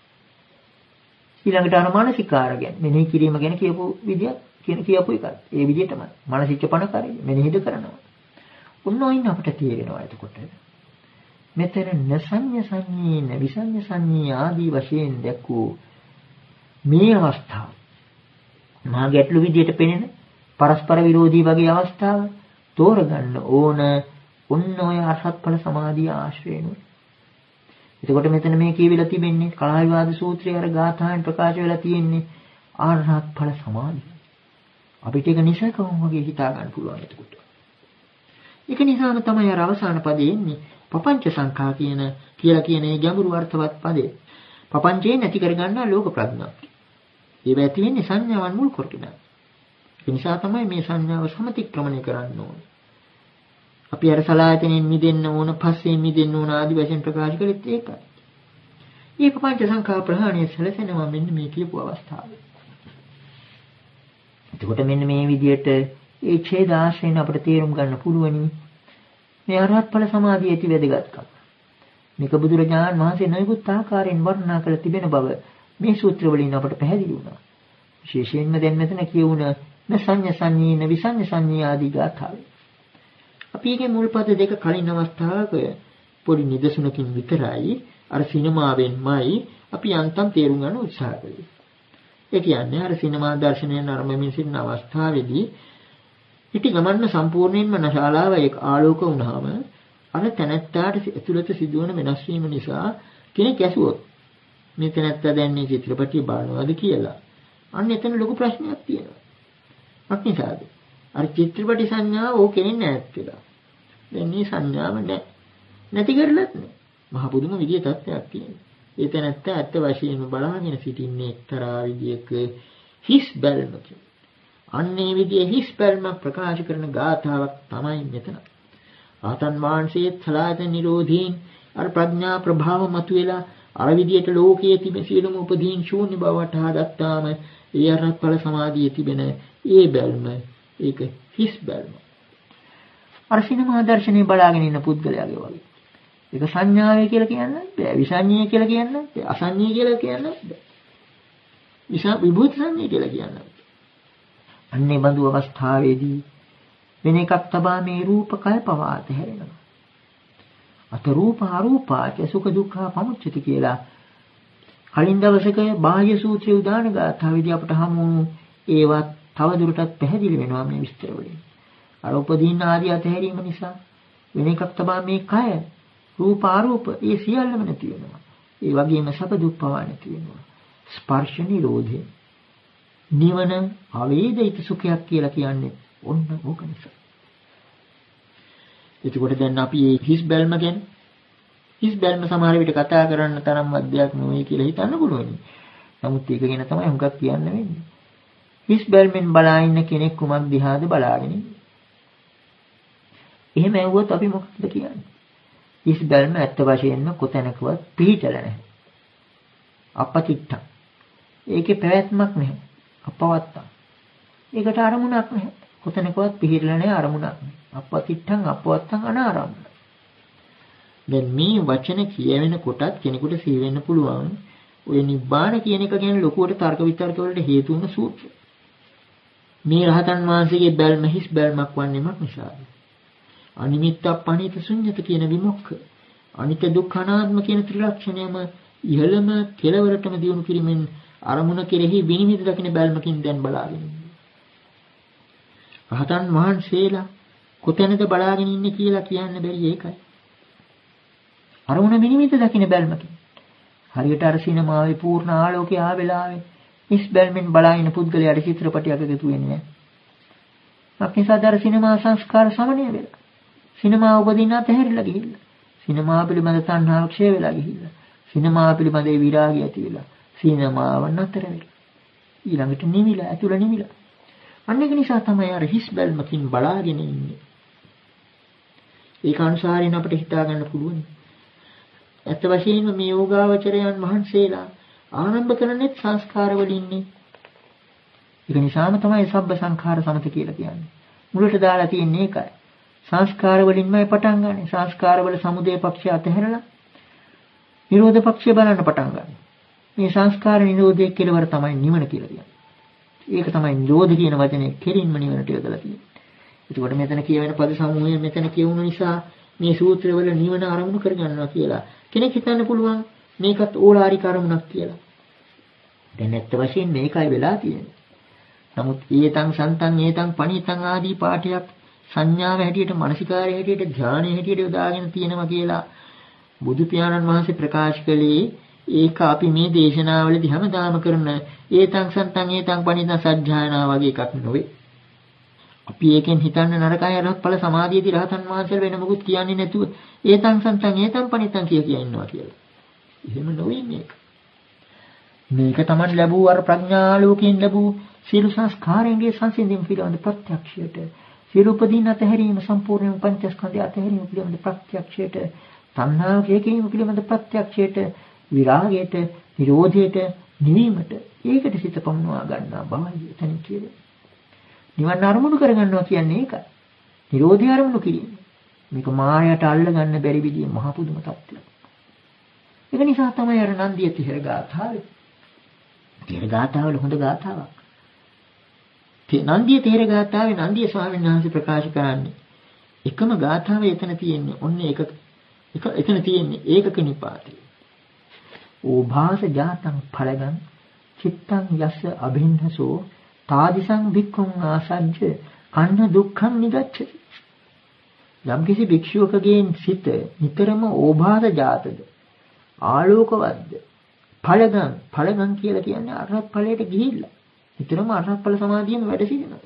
ඊළඟට අර මානසිකාර ගැන මෙනෙහි කිරීම ගැන කියපු විදිය කියන කියපු එකක්. ඒ විදිහටම මානසිකපණ කරේ මෙනෙහිද කරනවා. උන්නෝයින් අපිට තේරෙනවා එතකොට. මෙතන නසඤ්ඤ සංඤී නවිසඤ්ඤ සංඤී ආදී වශයෙන් දැක්වූ මේ අවස්ථාව මහා ගැටළු විදියට පෙනෙන පරස්පර විරෝධී වගේ අවස්ථාව තෝරගන්න ඕන ඔන්න ඔය අරහත් ඵල සමාධිය ආශ්‍රේණු. එතකොට මෙතන මේ කියවිලා තිබෙන්නේ කලාවිවාද සූත්‍රයේ අර ගාථාෙන් ප්‍රකාශ වෙලා තියෙන්නේ ආරහත් ඵල සමාධිය. අපිට ඒක නිසකවම වගේ හිතා ගන්න පුළුවන් එතකොට. ඒක නිසාම තමයි අර අවසාන පදේ එන්නේ පపంచ සංඛා කියන කියලා කියන ඒ ගැඹුරු අර්ථවත් පදේ. පపంచේ නැති කරගන්නා ලෝක ප්‍රඥා. ඒව ඇති වෙන්නේ සංඥාවන් මුල් කරගෙන. ඒ නිසා තමයි මේ සංඥාව සමතික්‍රමණය කරන්න ඕනේ. අපි අර සලායතනෙන් මිදෙන්න ඕන, පස්සේ මිදෙන්න ඕන ආදි වශයෙන් ප්‍රකාශ කළෙත් ඒකයි. මේ පపంచ සංඛා ප්‍රහාණය සැලසෙනවා මෙන්න මේ කියපු අවස්ථාවේ. එතකොට මෙන්න මේ විදිහට ඒ ඡේද ආශ්‍රයෙන් අපිට තේරුම් ගන්න පුළුවනි මේ අරහත් ඵල සමාධිය ඇති වැදගත්කම. මේක බුදුරජාණන් වහන්සේ නොයෙකුත් ආකාරයෙන් වර්ණනා කළ තිබෙන බව මේ සූත්‍ර වලින් අපට පැහැදිලි වුණා. විශේෂයෙන්ම දැන් මෙතන කියවුන නසඤ්ඤ සංඤීන විසඤ්ඤ සංඤී ආදී ගාථාවල. අපි ඒකේ මුල් පද දෙක කලින් අවස්ථාවක පොඩි නිදසුනකින් විතරයි අර සිනමාවෙන්මයි අපි අන්තම් තේරුම් ගන්න උත්සාහ කළේ. ඒ කියන්නේ අර සිනමා දර්ශනයෙන් අරඹමින් සිටින අවස්ථාවේදී ඉටි ගමන්න සම්පූර්ණයෙන්ම නැශාලාව ඒක ආලෝක වුණාම අර තැනැත්තාට ඇතුළත සිදුවන වෙනස් වීම නිසා කෙනෙක් ඇසුවොත් මේ තැනැත්තා දැන් මේ චිත්‍රපටිය බලනවාද කියලා. අන්න එතන ලොකු ප්‍රශ්නයක් තියෙනවා. අක්නිසාද? අර චිත්‍රපටි සංඥාව ඕකෙන්නේ නැත් වෙලා. දැන් මේ සංඥාව නැහැ. නැති කරලත් නෑ. මහ පුදුම විදිය තත්ත්වයක් තියෙනවා. ඒ තැනැත්තා ඇත්ත වශයෙන්ම බලාගෙන සිටින්නේ එක්තරා විදියක හිස් බැල්මකින්. අන්නේ විදිය හිස් බැල්මක් ප්‍රකාශ කරන ගාථාවක් තමයි මෙතන. ආතන් වහන්සේ සලායතන නිරෝධීන් අර ප්‍රඥා ප්‍රභාව මතුවෙලා අර විදියට ලෝකයේ තිබෙන සියලුම උපදීන් ශූන්‍ය බව වටහා ගත්තාම ඒ අරහත් ඵල සමාධියේ තිබෙන ඒ බැල්ම ඒක හිස් බැල්ම. අර සිනමා දර්ශනේ බලාගෙන ඉන්න පුද්ගලයාගේ වගේ. ඒක සංඥාවේ කියලා කියන්න බෑ. විසඤ්ඤය කියලා කියන්න බෑ. අසඤ්ඤය කියලා කියන්න බෑ. විසා විභූත සංඥය කියලා කියන්න. අන්නේ බඳු අවස්ථාවේදී වෙන එකක් තබා මේ රූප කය පවා අතහැරෙනවා. අත රූප අරූපාච සුඛ දුක්ඛ පමුච්චති කියලා කලින් දවසක බාහ්‍ය සූත්‍රයේ උදාන ගාථාවේදී අපට හමු වුණු ඒවත් තව දුරටත් පැහැදිලි වෙනවා මේ විස්තර වලින්. අර උපදීන ආදී අතහැරීම නිසා වෙන එකක් තබා මේ කය රූප ආරූප ඒ සියල්ලම නැති වෙනවා. ඒ වගේම සැප දුක් පවා නැති වෙනවා. ස්පර්ශ නිරෝධය. නිවන අවේදිත සුඛයක් කියලා කියන්නේ ඔන්න ඕක නිසා. එතකොට දැන් අපි මේ හිස් බැල්ම ගැන හිස් බැල්ම සමහර විට කතා කරන්න තරම්වත් දෙයක් නෙවෙයි කියලා හිතන්න පුළුවන්. නමුත් ඒක ගැන තමයි හුඟක් කියන්න වෙන්නේ. හිස් බැල්මෙන් බලා ඉන්න කෙනෙක් කුමක් දිහාද බලාගෙන ඉන්නේ? එහෙම ඇහුවොත් අපි මොකක්ද කියන්නේ? හිස් බැල්ම ඇත්ත වශයෙන්ම කොතැනකවත් පිහිටලා නැහැ. අපතිට්ඨ. ඒකේ පැවැත්මක් නැහැ. අපවත්ත. ඒකට අරමුණක් නැහැ. කොතැනකවත් පිහිටලා නැහැ අරමුණක් නැහැ. අපතිට්ඨං අපවත්තං අනාරම්භ. දැන් මේ වචන කියවෙන කොටත් කෙනෙකුට සිහි වෙන්න පුළුවන් ඔය නිබ්බාන කියන එක ගැන ලොකුවට තර්ක විතර්ක වලට හේතු වුණ සූත්‍රය. මේ රහතන් වහන්සේගේ බැල්ම හිස් බැල්මක් වන්නේමක් නිසාද? අනිමිත්ත පණිත ශුන්්‍යත කියන විමුක්ඛ අනිත්‍ය දුක්ඛ අනාත්ම කියන ත්‍රිලක්ෂණයම ඉහළම කෙලවරටම දියුණු කිරීමෙන් අරමුණ කෙරෙහි විනිවිද දකින බැල්මකින් දැන් බලාගෙන ඉන්නේ. රහතන් වහන්සේලා කොතැනද බලාගෙන ඉන්නේ කියලා කියන්න බැරි ඒකයි. අරමුණ විනිවිද දකින බැල්මකින්. හරියට අර සිනමාවේ පූර්ණ ආලෝකය ආ වෙලාවේ හිස් බැල්මෙන් බලාගෙන පුද්ගලයාට චිත්‍රපටයක් එකතු වෙන්නේ නැහැ. අපිසාද අර සිනමා සංස්කාර සමනය වෙලා. සිනමා උපදින්න අතහැරිලා ගිහිල්ලා. සිනමා පිළිබඳ තණ්හාව ක්ෂය වෙලා ගිහිල්ලා. සිනමා පිළිබඳ විරාගය ඇති වෙලා. සිනමාව නතර වෙලා. ඊළඟට නිවිලා ඇතුළ නිවිලා. අන්න ඒක නිසා තමයි අර හිස් බැල්මකින් බලාගෙන ඉන්නේ. ඒක අනුසාරයෙන් අපිට හිතා ගන්න පුළුවන්. ඇත්ත වශයෙන්ම මේ යෝගාවචරයන් වහන්සේලා ආරම්භ කරන්නේ සංස්කාර වලින්නේ. ඒක නිසාම තමයි සබ්බ සංඛාර සමත කියලා කියන්නේ. මුලට දාලා තියෙන්නේ ඒකයි. සංස්කාර වලින්මයි පටන් ගන්න. සංස්කාර වල සමුදය පක්ෂය අතහැරලා නිරෝධ පක්ෂය බලන්න පටන් ගන්න. මේ සංස්කාර නිරෝධයේ කෙලවර තමයි නිවන කියලා කියන්නේ. ඒක තමයි නිරෝධ කියන වචනේ කෙලින්ම නිවනට යොදලා තියෙන්නේ. එතකොට මෙතන කියවෙන පද සමූහය මෙතන කියවුන නිසා මේ සූත්‍රවල නිවන ආරමුණු කරගන්නවා කියලා කෙනෙක් හිතන්න පුළුවන් මේකත් ඕලාරික අරමුණක් කියලා. දැන් ඇත්ත වශයෙන් මේකයි වෙලා තියෙන්නේ. නමුත් ඒතං සන්තං ඒතං පණිතං ආදී පාඨයක් සංඥාව හැටියට මානසිකාරය හැටියට ධානය හැටියට යොදාගෙන තියෙනවා කියලා බුදු පියාණන් වහන්සේ ප්‍රකාශ කළේ ඒක අපි මේ දේශනාවලදී හැමදාම කරන ඒතං සන්තං ඒතං පණිතං සජ්ජායනා වගේ එකක් නෙවෙයි. අපි ඒකෙන් හිතන්න නරකයි අරහත් ඵල සමාධියේදී රහතන් වහන්සේලා වෙන මොකුත් කියන්නේ නැතුව ඒතං සන්තං ඒතං පණිතං කිය කිය ඉන්නවා කියලා. එහෙම නෙවෙයි මේක. මේක තමයි ලැබූ අර ප්‍රඥාලෝකයෙන් ලැබූ සියලු සංස්කාරයන්ගේ සංසිඳීම පිළිබඳ ප්‍රත්‍යක්ෂයට, සියලු උපදීන අතහැරීම සම්පූර්ණයෙන් පංචස්කන්ධය අතහැරීම පිළිබඳ ප්‍රත්‍යක්ෂයට, තණ්හාව හේකීම පිළිබඳ ප්‍රත්‍යක්ෂයට, විරාගයට, නිරෝධයට, නිවීමට ඒකට සිත පමුණවා ගන්නා බවයි එතන කියන්නේ. නිවන් අරමුණු කරගන්නවා කියන්නේ ඒකයි. නිරෝධය අරමුණු කිරීම. මේක මායයට අල්ල ගන්න බැරි විදිහේ මහ පුදුම තත්ත්වයක්. ඒක නිසා තමයි අර නන්දිය තිහෙර ගාථාවේ. තිහෙර ගාථාවල හොඳ ගාථාවක්. නන්දිය තිහෙර ගාථාවේ නන්දිය ස්වාමීන් වහන්සේ ප්‍රකාශ කරන්නේ එකම ගාථාවේ එතන තියෙන්නේ ඔන්න එක එක එතන තියෙන්නේ ඒකක නිපාතේ. ඕභාස ජාතං ඵලගං චිත්තං යස්ස අභින්නසෝ තාදිසං භික්ඛුං ආසජ්ජ කන්න දුක්ඛං නිගච්ඡති. යම් කිසි භික්ෂුවකගේ සිත නිතරම ඕභාස ජාතද ආලෝකවත්ද ඵලගං ඵලගං කියලා කියන්නේ අරහත් ඵලයට ගිහිල්ලා නිතරම අරහත් ඵල සමාධියෙන් වැඩ සිටිනවා.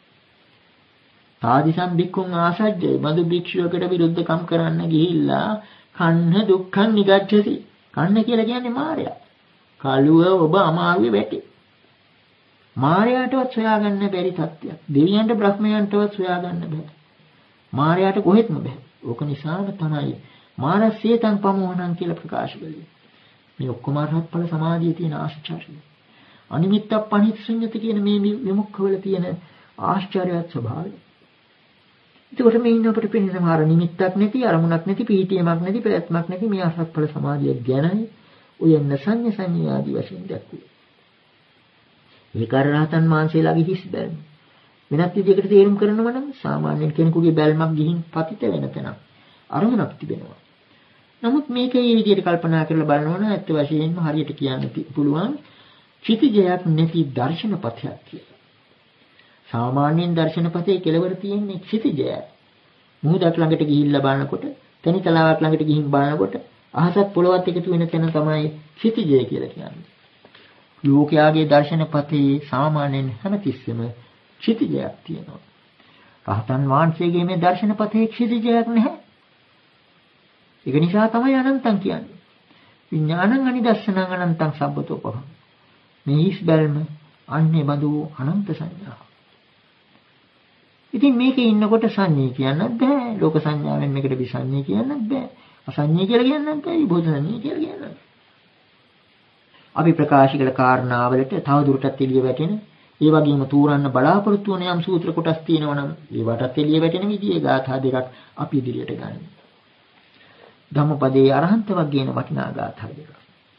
තාදිසං භික්ඛුං ආසජ්ජ බඳු භික්ෂුවකට විරුද්ධකම් කරන්න ගිහිල්ලා කන්න දුක්ඛං නිගච්ඡති. කන්න කියලා කියන්නේ මායя. කලුව ඔබ අමාරුවේ වැටේ. මායයටවත් සොයාගන්න බැරි තත්ත්වයක්. දෙවියන්ට බ්‍රහ්මයන්ටවත් සොයාගන්න බෑ. මායයට කොහෙත්ම බෑ. ඕක නිසාම තමයි මානසියතං පමෝහණං කියලා ප්‍රකාශ කළේ. මේ ඔක්කොම අරහත් ඵල සමාධියේ තියෙන ආශ්චර්යය. අනිමිත්ත පණිත් ශුන්‍යත කියන මේ විමුක්ඛවල තියෙන ආශ්චර්යවත් ස්වභාවය. ඒකට මේ ඉන්න අපිට පෙනෙන මාර නිමිත්තක් නැති, අරමුණක් නැති, පීඨියමක් නැති, ප්‍රයත්නක් නැති මේ අරහත් ඵල සමාධිය ගැනයි ඔය නසඤ්ඤ සංඥාදී වශයෙන් දැක්වේ. ඒක රහතන් වහන්සේලාගේ හිස් බැල්ම. වෙනත් විදිහකට තේරුම් කරනවා නම් සාමාන්‍ය කෙනෙකුගේ බැල්මක් ගිහින් පතිත වෙන තැනක් අරමුණක් තිබෙනවා. නමුත් මේක මේ විදිහට කල්පනා කරලා බලනවා නම් ඇත්ත වශයෙන්ම හරියට කියන්න පුළුවන් චිතිජයක් නැති දර්ශනපಥයක් කියලා. සාමාන්‍යයෙන් දර්ශනපථයේ කෙලවර තියෙන්නේ චිතිජයයි. මුහුදක් ළඟට ගිහිල්ලා බලනකොට, තනි තලාවක් ළඟට ගිහින් බලනකොට අහසත් පොළවත් එකතු වෙන තැන තමයි චිතිජය කියලා කියන්නේ. ලෝකයාගේ දර්ශනපතේ සාමාන්‍යයෙන් හැමතිස්සෙම ක්ෂිතිජයක් තියෙනවා. රහතන් වහන්සේගේ මේ දර්ශනපතේ ක්ෂිතිජයක් නැහැ. ඒක නිසා තමයි අනන්තං කියන්නේ. විඥානං අනිදස්සනං අනන්තං සබ්බතෝ පහං. මේ හිස් බැල්ම අන්නේ බඳු අනන්ත සංඥා. ඉතින් මේකේ ඉන්නකොට සංඤේ කියන්නත් බෑ. ලෝක සංඥාවෙන් මේකට විසංඤේ කියන්නත් බෑ. අසංඤේ කියලා කියන්නත් බෑ. විභෝධනඤ්ඤේ කියලා කියන්නත්. අපි ප්‍රකාශ කළ කාරණාවලට තව දුරටත් එළිය වැටෙන, ඒ වගේම තෝරන්න බලාපොරොත්තු වන යම් සූත්‍ර කොටස් තියෙනවා නම් ඒවටත් එළිය වැටෙන විදිහේ ගාථා දෙකක් අපි ඉදිරියට ගන්න. ධම්මපදයේ අරහන්ත වගේන වටිනා ගාථා දෙකක්.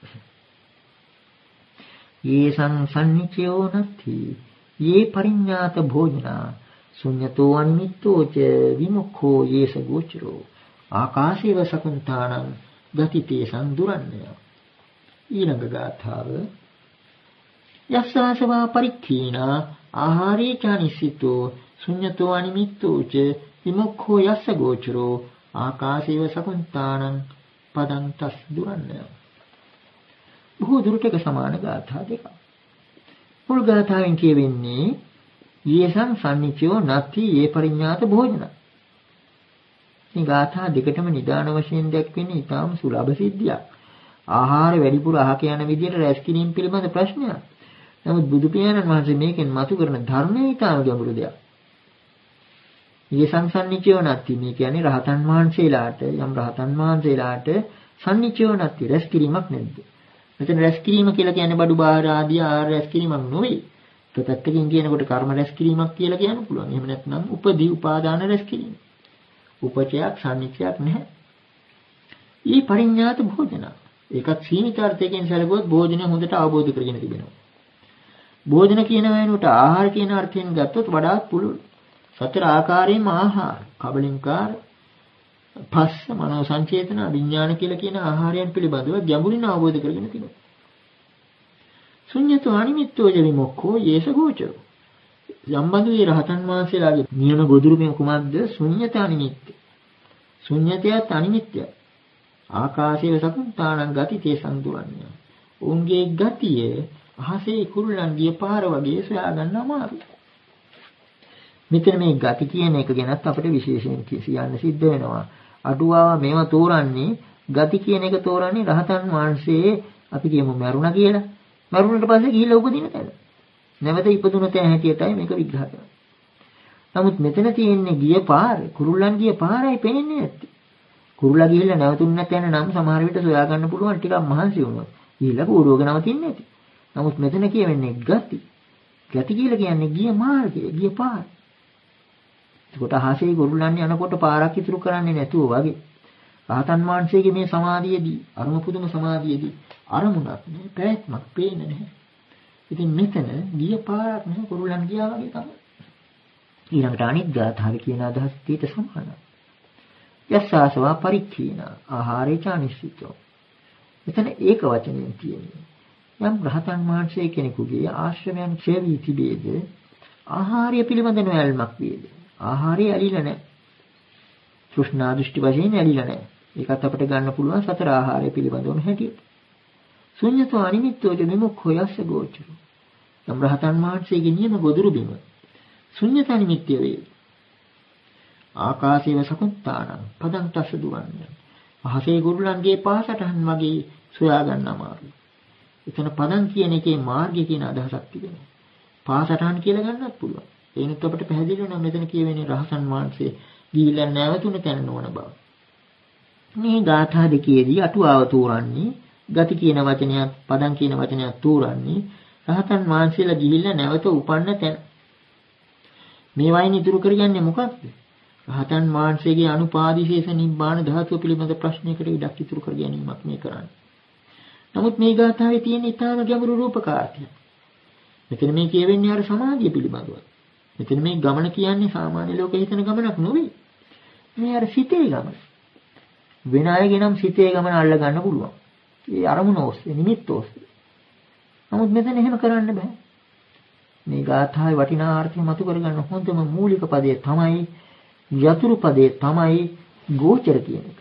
යේසං සම්නිච්ඡයෝ නත්ති යේ පරිඤ්ඤාත භෝජනා ශුඤ්ඤතෝ අනිමිත්තෝ ච විමුක්ඛෝ යේස ගෝචරෝ ආකාශේව සකුන්තානං ගතිතේ සංදුරන්නය. ඊළඟ ගාථාව යස්සාසවා පරික්ඛීනා ආහාරේ චානිසිතෝ ශුඤ්ඤතෝ අනිමිත්තෝ ච විමුක්ඛෝ යස්ස ගෝචරෝ ආකාශේව සකුන්තානං පදං තස් දුරන්නය. බොහෝ දුරටක සමාන ගාථා දෙකක්. මුල් ගාථාවෙන් කියවෙන්නේ යේසං සම්නිච්ඡයෝ නත්ති යේ පරිඤ්ඤාත භෝජන. මේ ගාථා දෙකටම නිදාන වශයෙන් දැක්වෙන්නේ ඊටාම සුලභ සිද්ධියක්. ආහාර වැඩිපුර අහක යන විදිහට රැස් කිරීම පිළිබඳ ප්‍රශ්නයක්. නමුත් බුදු පියාණන් වහන්සේ මේකෙන් මතු කරන ධර්මයේ ඊටාම ගැඹුරු දෙයක්. යේසං සම්නිච්ඡයෝ නත්ති මේ කියන්නේ රහතන් වහන්සේලාට යම් රහතන් වහන්සේලාට සම්නිච්ඡයෝ නත්ති රැස් කිරීමක් නැද්ද? මෙතන රැස් කිරීම කියලා කියන්නේ බඩු බාහිර ආදී ආහාර රැස් කිරීමක් නෙවෙයි. ප්‍රත්‍යක්ෂයෙන් කියනකොට කර්ම රැස් කිරීමක් කියලා කියන්න පුළුවන්. එහෙම නැත්නම් උපදී උපාදාන රැස් කිරීම. උපචයක් සම්නිච්ඡයක් නැහැ. ඊ පරිඤ්ඤාත භෝජන. ඒකත් සීමිත අර්ථයකින් සැලකුවොත් භෝජනය හොඳට අවබෝධ කරගෙන තිබෙනවා. භෝජන කියන වෙනුවට ආහාර කියන අර්ථයෙන් ගත්තොත් වඩාත් පුළුල්. සතර ආකාරයෙන්ම ආහාර, කබලින්කාර, පස්ස, මනෝ සංචේතන, විඥාන කියලා කියන ආහාරයන් පිළිබඳව ගැඹුරින් අවබෝධ කරගෙන තිබෙනවා. ශුඤ්ඤතෝ අනිමිත්තෝ විමුක්ඛෝ යේස ගෝචරෝ. යම්බඳු මේ රහතන් වහන්සේලාගේ නියම ගොදුරු මේ කුමක්ද? ශුඤ්ඤත අනිමිත්‍ය. ශුඤ්ඤතයත් අනිමිත්‍යයි. ආකාශයේ සකුන්තානං ගති තේසං දුරන්නේ. උන්ගේ ගතිය අහසේ කුරුල්ලන් ගිය පාර වගේ සොයා ගන්න අමාරුයි. මෙතන මේ ගති කියන එක ගැනත් අපිට විශේෂයෙන් කියන්න සිද්ධ වෙනවා. අටුවාව මේව තෝරන්නේ ගති කියන එක තෝරන්නේ රහතන් වහන්සේ අපි කියමු මරුණා කියලා. මරුණට පස්සේ ගිහිල්ලා උපදින තැන. නැවත ඉපදුන තැන හැටියටයි මේක විග්‍රහ කරන්නේ. නමුත් මෙතන තියෙන්නේ ගිය පාර, කුරුල්ලන් ගිය පාරයි පෙනෙන්නේ නැත්තේ. කුරුල්ලා ගිහිල්ලා නැවතුන්න තැන නම් සමහර විට සොයා ගන්න පුළුවන් ටිකක් මහන්සි වුණොත්. ගිහිල්ලා කූඩුවක නවතින්නේ නැති. නමුත් මෙතන කියවෙන්නේ ගති. ගති කියලා කියන්නේ ගිය මාර්ගය, ගිය පාර. ඒකට අහසේ කුරුල්ලන් යනකොට පාරක් ඉතුරු කරන්නේ නැතුව වගේ. රහතන් වහන්සේගේ මේ සමාධියේදී, අරුම පුදුම සමාධියේදී අරමුණක් නෑ, පැවැත්මක් පේන්නේ නැහැ. ඉතින් මෙතන ගිය පාරක් නෙවෙයි කුරුල්ලන් ගියා වගේ තමයි. ඊළඟට අනිත් ගාථාවේ කියන අදහස් ඊට සමානයි. යස්සාසවා පරික්ඛීන ආහාරේ චානිසිතෝ. එතන ඒක වචනයෙන් තියෙන්නේ. යම් රහතන් වහන්සේ කෙනෙකුගේ ආශ්‍රමයන් ක්ෂය වී තිබේද ආහාරය පිළිබඳ නොයල්මක් වේද. ආහාරය ඇලිලා නැහැ. තෘෂ්ණා දෘෂ්ටි වශයෙන් ඇලිලා නැහැ. ඒකත් අපිට ගන්න පුළුවන් සතර ආහාරය පිළිබඳවම හැටියට. ශුන්‍යතෝ අනිමිත්තෝ විමුක්ඛෝ යස්ස ගෝචරෝ. යම් රහතන් වහන්සේගේ නියම ගොදුරු බිම ශුන්‍යත අනිමිත්‍ය වේ. ආකාශේව සකුත්තානං පදං තස්ස දුරන්නේ. අහසේ කුරුල්ලන්ගේ පාසටහන් වගේ සොයා ගන්න අමාරුයි. එතන පදං කියන එකේ මාර්ගය කියන අදහසක් තිබෙනවා. පාසටහන් කියලා ගන්නත් පුළුවන්. ඒනත් අපිට පැහැදිලි වෙනවා මෙතන කියවෙන්නේ රහතන් වහන්සේ ගිහිල්ලා නැවතුන තැන නොවන බව. මේ ගාථා දෙකේදී අටුවාව තෝරන්නේ ගති කියන වචනයත් පදං කියන වචනයත් තෝරන්නේ රහතන් වහන්සේලා ගිහිල්ලා නැවත උපන්න තැන. මේ වයින් ඉතුරු කරගන්නේ මොකක්ද? රහතන් වහන්සේගේ අනුපාදිශේෂ නිබ්බාන ධාතුව පිළිබඳ ප්‍රශ්නයකට ඉඩක් ඉතුරු කර ගැනීමක් මේ කරන්නේ. නමුත් මේ ගාථාවේ තියෙන ඊටාම ගැඹුරු රූපකාර්යය. මෙතන මේ කියවෙන්නේ අර සමාධිය පිළිබඳව. මෙතන මේ ගමන කියන්නේ සාමාන්‍ය ලෝකේ හිතන ගමනක් නෙවෙයි. මේ අර සිතේ ගමන. වෙන අයගේ නම් සිතේ ගමන අල්ල ගන්න පුළුවන්. ඒ අරමුණ ඔස්සේ නිමිත්ත ඔස්සේ. නමුත් මෙතන එහෙම කරන්න බෑ. මේ ගාථාවේ වටිනා අර්ථය මතු කරගන්න හොඳම මූලික පදය තමයි යතුරු පදේ තමයි ගෝචර කියන එක.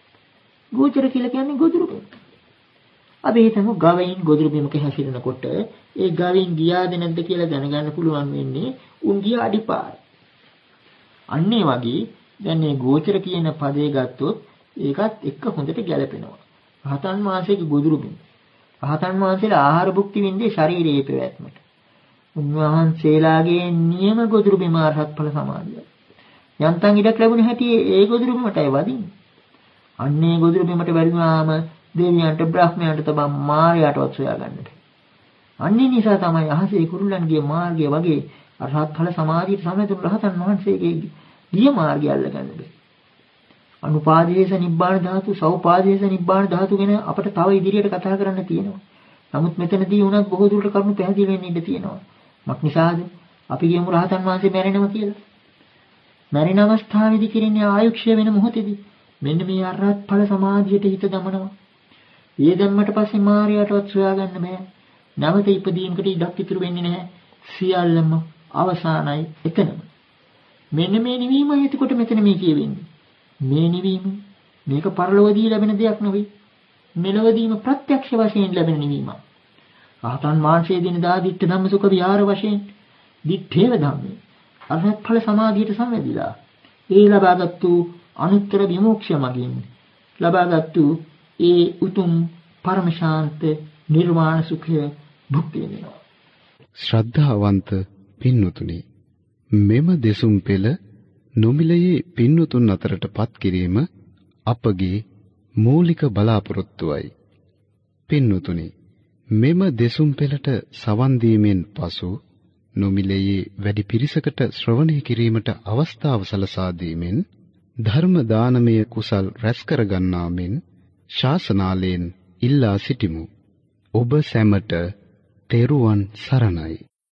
ගෝචර කියලා කියන්නේ ගොදුරු බිම. අපි හිතමු ගවයින් ගොදුරු බිමක හැසිරෙනකොට ඒ ගවයින් ගියාද නැද්ද කියලා දැනගන්න පුළුවන් වෙන්නේ උන් ගිය අඩිපාර. අන්න ඒ වගේ දැන් මේ ගෝචර කියන පදේ ගත්තොත් ඒකත් එක්ක හොඳට ගැලපෙනවා. රහතන් වහන්සේගේ ගොදුරු බිම. රහතන් වහන්සේලා ආහාර භුක්ති විඳේ ශරීරයේ පැවැත්මට. උන්වහන්සේලාගේ නියම ගොදුරු බිම අරහත් ඵල සමාධිය. යන්තම් ඉඩක් ලැබුණ හැටි ඒ ගොදුරු බිමටයි වදින්නේ. අන්නේ ගොදුරු බිමට වැළුනාම දෙවියන්ට බ්‍රහ්මයන්ට තබා මායයටවත් සොයා ගන්නට. අන්නේ නිසා තමයි අහසේ කුරුල්ලන්ගේ මාර්ගය වගේ අරහත් ඵල සමාධියට සමතුලිත රහතන් වහන්සේගේ ගිය මාර්ගය අල්ලගන්න බෑ. අනුපාදේශ නිබ්බාන ධාතු, සෞපාදේශ නිබ්බාන ධාතු ගැන අපිට තව ඉදිරියට කතා කරන්න තියෙනවා. නමුත් මෙතනදී උනත් බොහෝ දුරට කරුණු පැහැදිලි වෙන්න ඉඩ තියෙනවා. මක් නිසාද? අපි කියමු රහතන් වහන්සේ මැරෙනවා කියලා. මැරෙන අවස්ථාවේදී කිරින්නේ ආයුක්ෂය වෙන මොහොතේදී මෙන්න මේ අරහත් ඵල සමාධියට හිත දමනවා. ඒ දැම්මට පස්සේ මායයටවත් සොයා ගන්න බෑ. නැවත ඉපදීමකට ඉඩක් ඉතුරු වෙන්නේ නැහැ. සියල්ලම අවසానයි එතනම. මෙන්න මේ නිවීම එතකොට මෙතන මේ කියවෙන්නේ. මේ නිවීම මේක පරලොවදී ලැබෙන දෙයක් නෙවෙයි. මෙලොවදීම ප්‍රත්‍යක්ෂ වශයෙන් ලැබෙන නිවීමක්. රහතන් වහන්සේ දින දා දිට්ඨ ධම්මසුඛ විහාර වශයෙන් දිත්තේව ධම්මේ අරහත් ඵල සමාධියට සම්වැදිලා ඒ ලබාගත්තු අනුත්තර විමුක්ෂ මගින් ලබාගත්තු ඒ උතුම් පරම ශාන්ත නිර්වාණ සුඛය භුක්ති විඳිනවා. ශ්‍රද්ධාවන්ත පින්වතුනි, මෙම දෙසුම් පෙළ නොමිලයේ පින්වතුන් අතරටපත් කිරීම අපගේ මූලික බලාපොරොත්තුවයි. පින්වතුනි, මෙම දෙසුම් පෙළට සවන් දීමෙන් පසු නොමිලයේ වැඩි පිරිසකට ශ්‍රවණය කිරීමට අවස්ථාව සලසා දීමෙන් ධර්ම දානමය කුසල් රැස් කර ගන්නා මෙන් ශාසනාලයෙන් ඉල්ලා සිටිමු. ඔබ සැමට තෙරුවන් සරණයි.